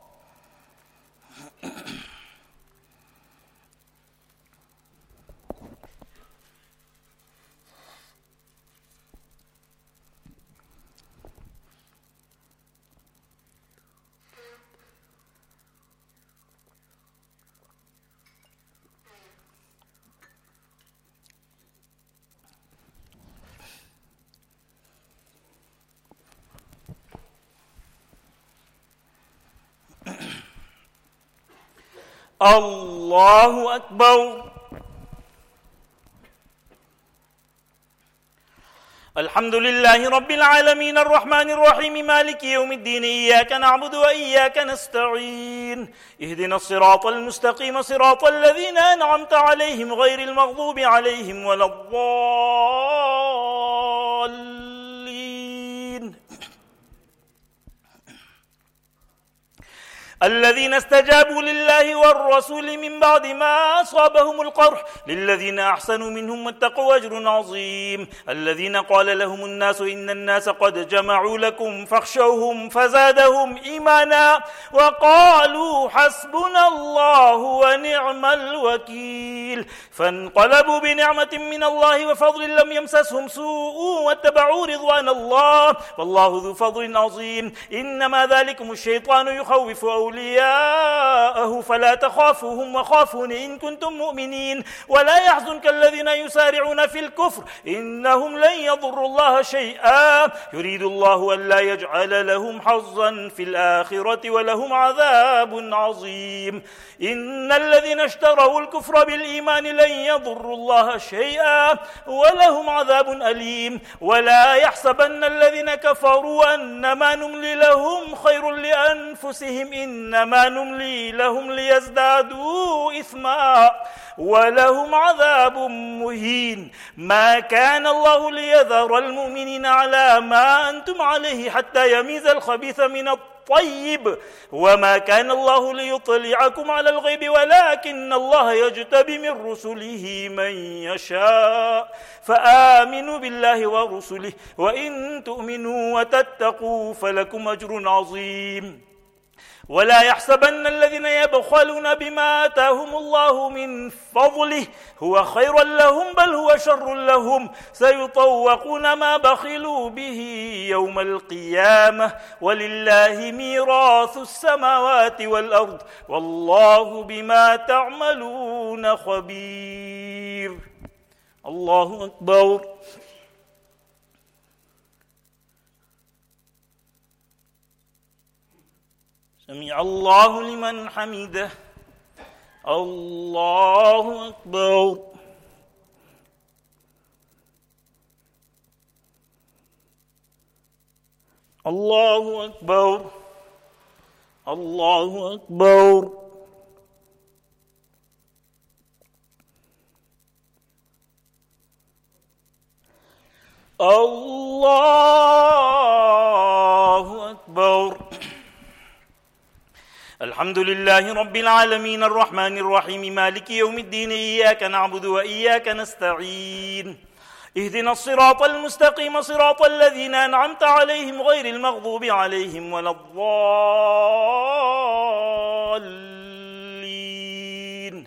الله أكبر الحمد لله رب العالمين الرحمن الرحيم مالك يوم الدين إياك نعبد وإياك نستعين اهدنا الصراط المستقيم صراط الذين أنعمت عليهم غير المغضوب عليهم ولا الضالين الذين استجابوا لله والرسول من بعد ما أصابهم القرح للذين أحسنوا منهم واتقوا أجر عظيم. الذين قال لهم الناس إن الناس قد جمعوا لكم فاخشوهم فزادهم إيمانا وقالوا حسبنا الله ونعم الوكيل. فانقلبوا بنعمة من الله وفضل لم يمسسهم سوء واتبعوا رضوان الله والله ذو فضل عظيم. إنما ذلكم الشيطان يخوف أولياءه فلا تخافوهم وخافون إن كنتم مؤمنين. ولا يحزنك الذين يسارعون في الكفر إنهم لن يضروا الله شيئا يريد الله ألا يجعل لهم حظا في الآخرة ولهم عذاب عظيم. إن الذين اشتروا الكفر بالإيمان لن يضروا الله شيئا ولهم عذاب أليم. ولا يحسبن الذين كفروا أنما نملي لهم خير لأنفسهم إنما نملي لهم ليزدادوا إثما ولهم عذاب مهين. ما كان الله ليذر المؤمنين على ما أنتم عليه حتى يميز الخبيث من الطيب وما كان الله ليطلعكم على الغيب ولكن الله يجتبي من رسله من يشاء فآمنوا بالله ورسله وإن تؤمنوا وتتقوا فلكم أجر عظيم. ولا يحسبن الذين يبخلون بما آتاهم الله من فضله هو خير لهم بل هو شر لهم سيطوقون ما بخلوا به يوم القيامة ولله ميراث السماوات والأرض والله بما تعملون خبير. الله أكبر. سمع الله لمن حمده. الله أكبر. الله أكبر. الله أكبر. الله أكبر. الحمد لله رب العالمين الرحمن الرحيم مالك يوم الدين إياك نعبد وإياك نستعين اهدنا الصراط المستقيم صراط الذين أنعمت عليهم غير المغضوب عليهم ولا الضالين.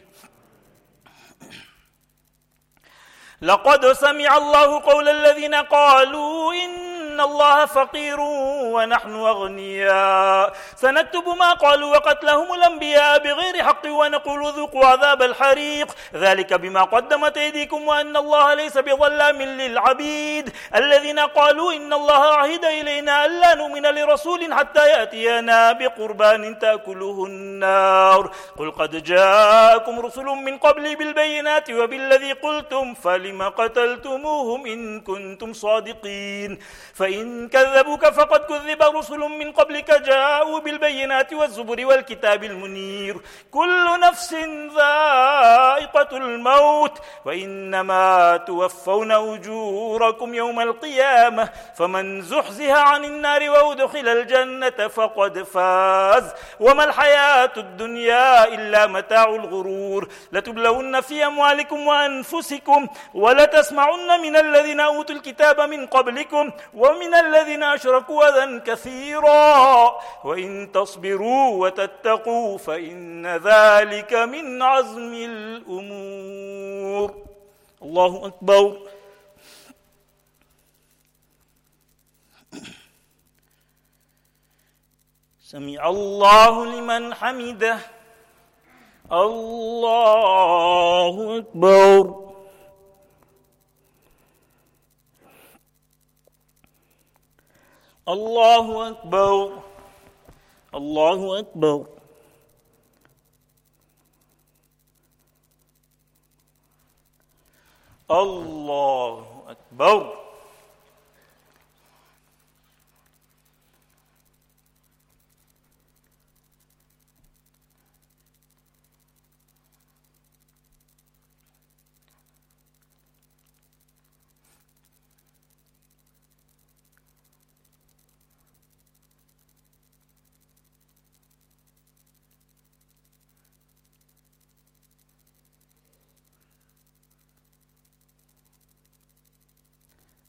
لقد سمع الله قول الذين قالوا إن الله فقير ونحن أغنياء سنكتب ما قالوا وقتلهم الأنبياء بغير حق ونقول ذوقوا عذاب الحريق ذلك بما قدمت أيديكم وأن الله ليس بظلام للعبيد. الذين قالوا إن الله عهد إلينا ألا نؤمن لرسول حتى يأتينا بقربان تأكله النار قل قد جاءكم رسل من قبلي بالبينات وبالذي قلتم فلم قتلتموهم إن كنتم صادقين. فإن كذبوك فقد كذب رسل من قبلك جاءوا بالبينات والزبر والكتاب المنير كل نفس ذائقة الموت وإنما توفون أجوركم يوم القيامة فمن زحزح عن النار وأدخل الجنة فقد فاز وما الحياة الدنيا إلا متاع الغرور. لتبلون في أموالكم وأنفسكم ولتسمعن من الذين أوتوا الكتاب من قبلكم ومن الذين أشركوا أذى كثيرا وإن تصبروا وتتقوا فإن ذلك من عزم الأمور. الله أكبر. سمع الله لمن حمده. الله أكبر. الله أكبر. الله أكبر. الله أكبر.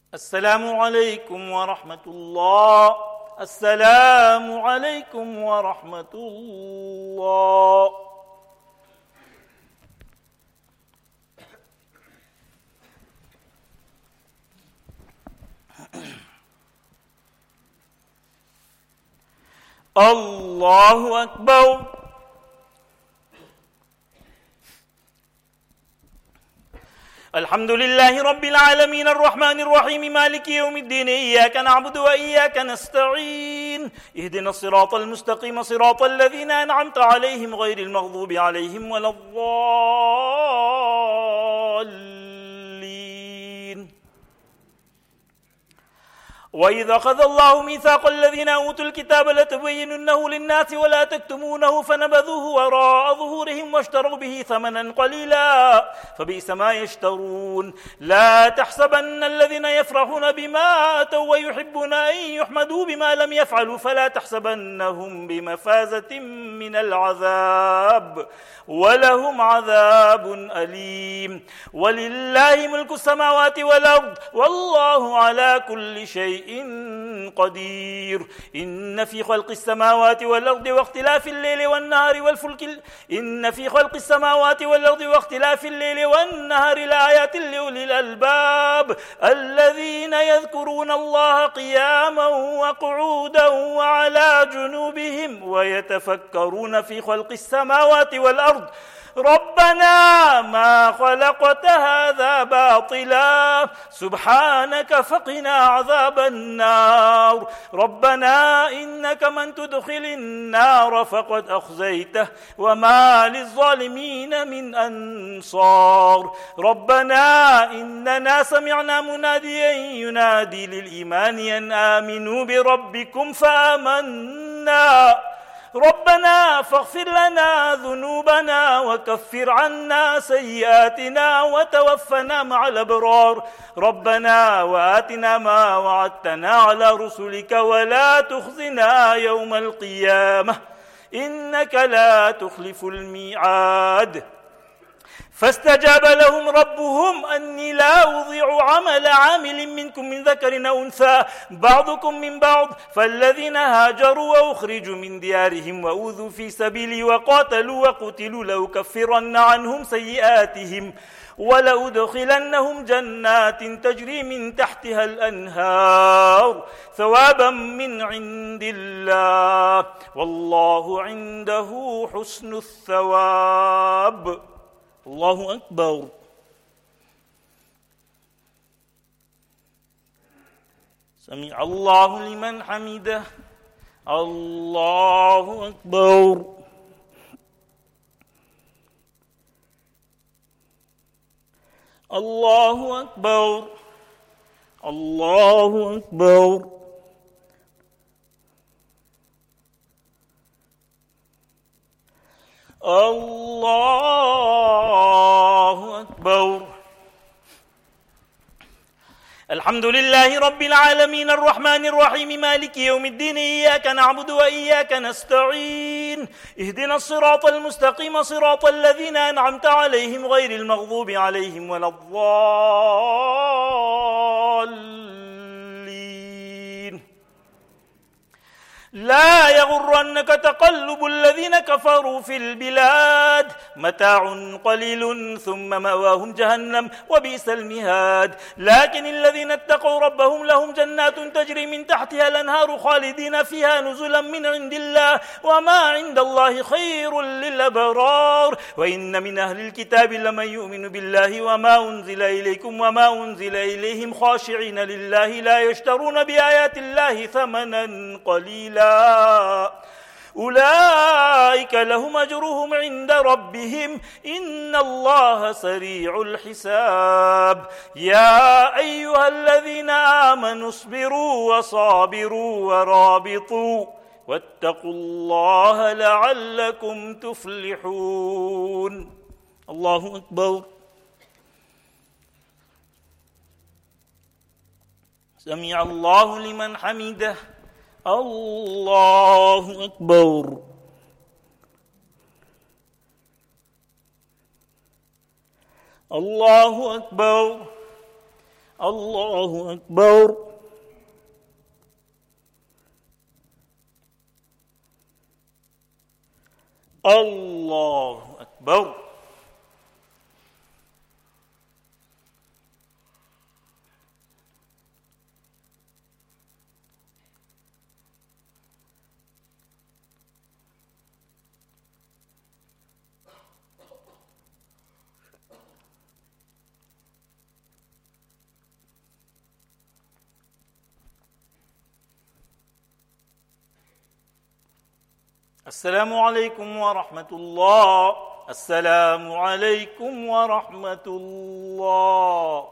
السلام عليكم ورحمة الله. السلام عليكم ورحمة الله. الله أكبر. الحمد لله رب العالمين الرحمن الرحيم مالك يوم الدين إياك نعبد وإياك نستعين اهدنا الصراط المستقيم صراط الذين أنعمت عليهم غير المغضوب عليهم ولا الضالين. وإذا أخذ الله ميثاق الذين أوتوا الكتاب لتبيننه للناس ولا تكتمونه فنبذوه وراء ظهورهم واشتروا به ثمنا قليلا فبئس ما يشترون. لا تحسبن الذين يفرحون بما آتوا ويحبون أن يحمدوا بما لم يفعلوا فلا تحسبنهم بمفازة من العذاب ولهم عذاب أليم. ولله ملك السماوات والأرض والله على كل شيء قدير. إن في خلق السماوات والأرض واختلاف الليل والنهار والفلك إن في خلق السماوات والأرض واختلاف الليل والنهار لآيات لأولي الألباب الذين يذكرون الله قياما وقعودا وعلى جنوبهم ويتفكرون في خلق السماوات والأرض ربنا ما خلقت هذا باطلا سبحانك فقنا عذاب النار. ربنا إنك من تدخل النار فقد أخزيته وما للظالمين من أنصار. ربنا إننا سمعنا مناديا ينادي للإيمان أن آمنوا بربكم فآمنا ربنا فاغفر لنا ذنوبنا وكفر عنا سيئاتنا وتوفنا مع الأبرار. ربنا وآتنا ما وعدتنا على رسلك ولا تخزنا يوم القيامة إنك لا تخلف الميعاد. فاستجاب لهم ربهم أني لا أضيع عمل عامل منكم من ذكر أو أنثى بعضكم من بعض فالذين هاجروا وأخرجوا من ديارهم وأوذوا في سبيلي وقاتلوا وقتلوا لأكفرن عنهم سيئاتهم ولأدخلنهم جنات تجري من تحتها الأنهار ثوابا من عند الله والله عنده حسن الثواب. الله أكبر. سمع الله لمن حمده. الله أكبر. الله أكبر. الله أكبر. الله أكبر. الحمد لله رب العالمين الرحمن الرحيم مالك يوم الدين إياك نعبد وإياك نستعين اهدنا الصراط المستقيم صراط الذين أنعمت عليهم غير المغضوب عليهم ولا الضالين. لا يغرنك تقلب الذين كفروا في البلاد متاع قليل ثم مأواهم جهنم وبئس المهاد. لكن الذين اتقوا ربهم لهم جنات تجري من تحتها الأنهار خالدين فيها نزلا من عند الله وما عند الله خير للأبرار. وإن من أهل الكتاب لمن يؤمن بالله وما أنزل إليكم وما أنزل إليهم خاشعين لله لا يشترون بآيات الله ثمنا قليلا أولئك لهم أجرهم عند ربهم إن الله سريع الحساب. يا أيها الذين آمنوا اصبروا وصابروا ورابطوا واتقوا الله لعلكم تفلحون. الله أكبر. سمع الله لمن حمده. الله أكبر. الله أكبر. الله أكبر. الله أكبر. السلام عليكم ورحمة الله. السلام عليكم ورحمة الله.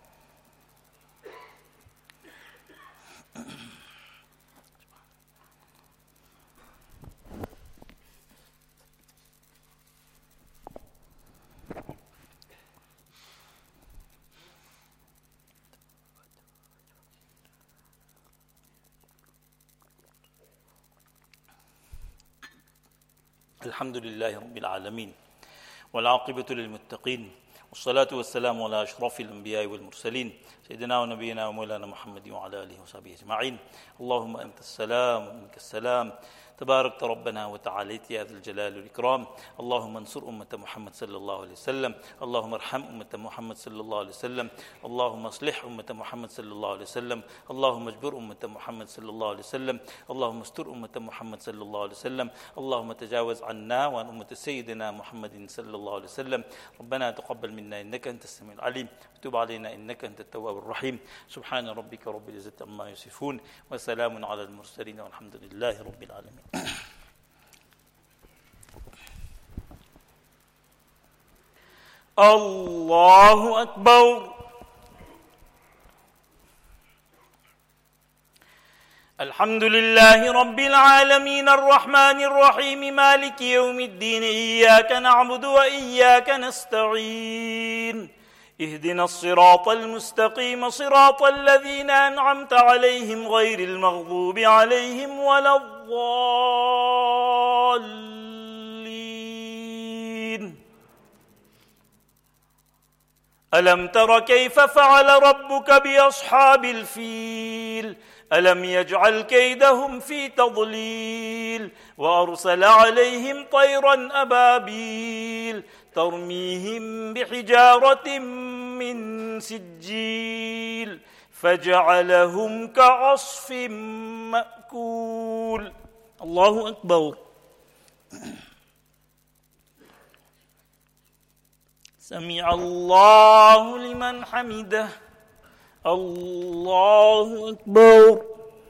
الحمد لله رب العالمين والعاقبة للمتقين والصلاة والسلام على أشرف الأنبياء والمرسلين سيدنا ونبينا ومولانا محمد وعلى آله وصحبه أجمعين. اللهم أنت السلام ومنك السلام، تبارك ربنا وتعاليت يا ذا الجلال والإكرام. اللهم انصر أمة محمد صلى الله عليه وسلم، اللهم ارحم أمة محمد صلى الله عليه وسلم، اللهم اصلح أمة محمد صلى الله عليه وسلم، اللهم اجبر أمة محمد صلى الله عليه وسلم، اللهم استر أمة محمد صلى الله عليه وسلم، اللهم تجاوز عنا وعن أمة سيدنا محمد صلى الله عليه وسلم. ربنا تقبل منا إنك أنت السميع العليم، وتب علينا إنك أنت التواب الرحيم. سبحان ربك رب العزة عما يصفون وسلام على المرسلين والحمد لله رب العالمين. الله أكبر. الحمد لله رب العالمين الرحمن الرحيم مالك يوم الدين، إياك نعبد وإياك نستعين، اهدنا الصراط المستقيم صراط الذين أنعمت عليهم غير المغضوب عليهم ولا الضالين. ألم تر كيف فعل ربك بأصحاب الفيل؟ ألم يجعل كيدهم في تضليل، وأرسل عليهم طيرا أبابيل ترميهم بحجارة من سجيل فجعلهم كعصف مأكول. الله أكبر. سمع الله لمن حمده. الله أكبر.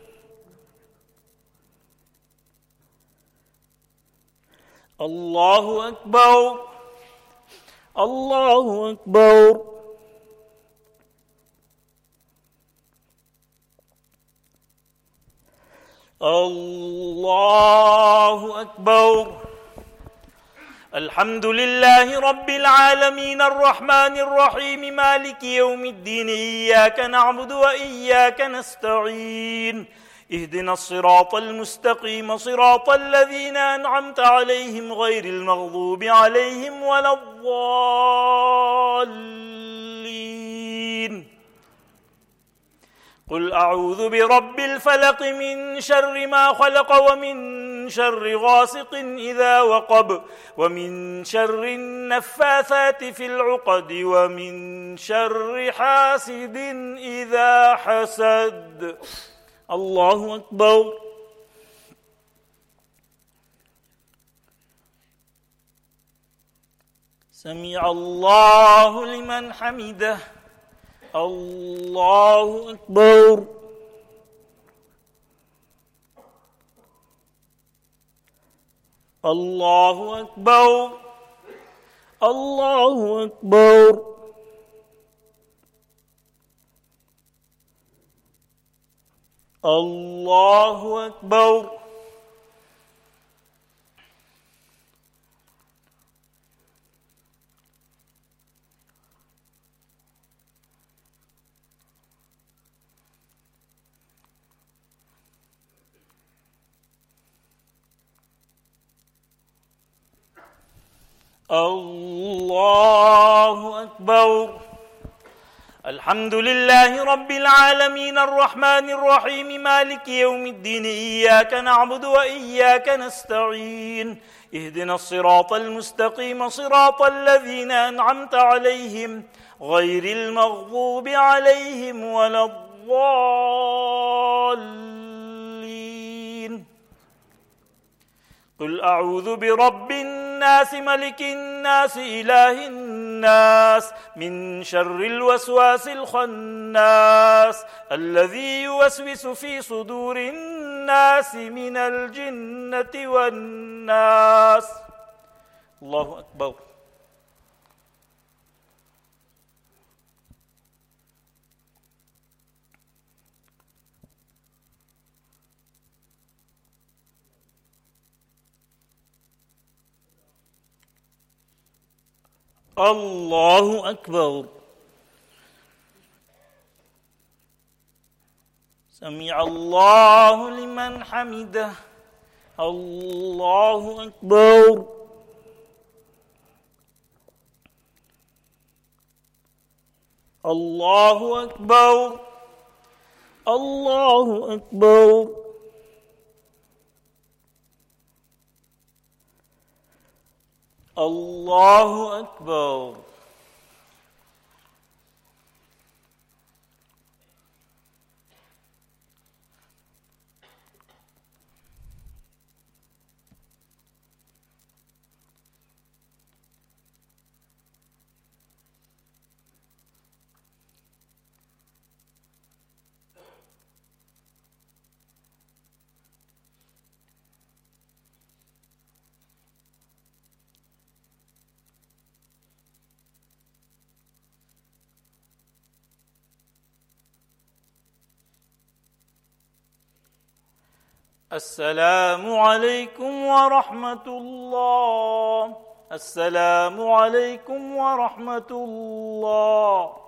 الله أكبر. الله أكبر. الله أكبر. الحمد لله رب العالمين الرحمن الرحيم مالك يوم الدين، إياك نعبد وإياك نستعين، اهدنا الصراط المستقيم صراط الذين أنعمت عليهم غير المغضوب عليهم ولا الضالين. قل أعوذ برب الفلق من شر ما خلق، ومن شر غاسق إذا وقب، ومن شر النفاثات في العقد، ومن شر حاسد إذا حسد. الله أكبر. سمع الله لمن حمده. الله أكبر. الله أكبر. الله أكبر. الله أكبر. الله أكبر. الحمد لله رب العالمين الرحمن الرحيم مالك يوم الدين إياك نعبد وإياك نستعين اهدنا الصراط المستقيم صراط الذين أنعمت عليهم غير المغضوب عليهم ولا الضالين قل أعوذ برب الناس ملك الناس إله الناس من شر الوسواس الخناس الذي يوسوس في صدور الناس من الجنة والناس. الله أكبر. الله أكبر. سمع الله لمن حمده. الله أكبر. الله أكبر. الله أكبر. الله أكبر. السلام عليكم ورحمة الله. السلام عليكم ورحمة الله.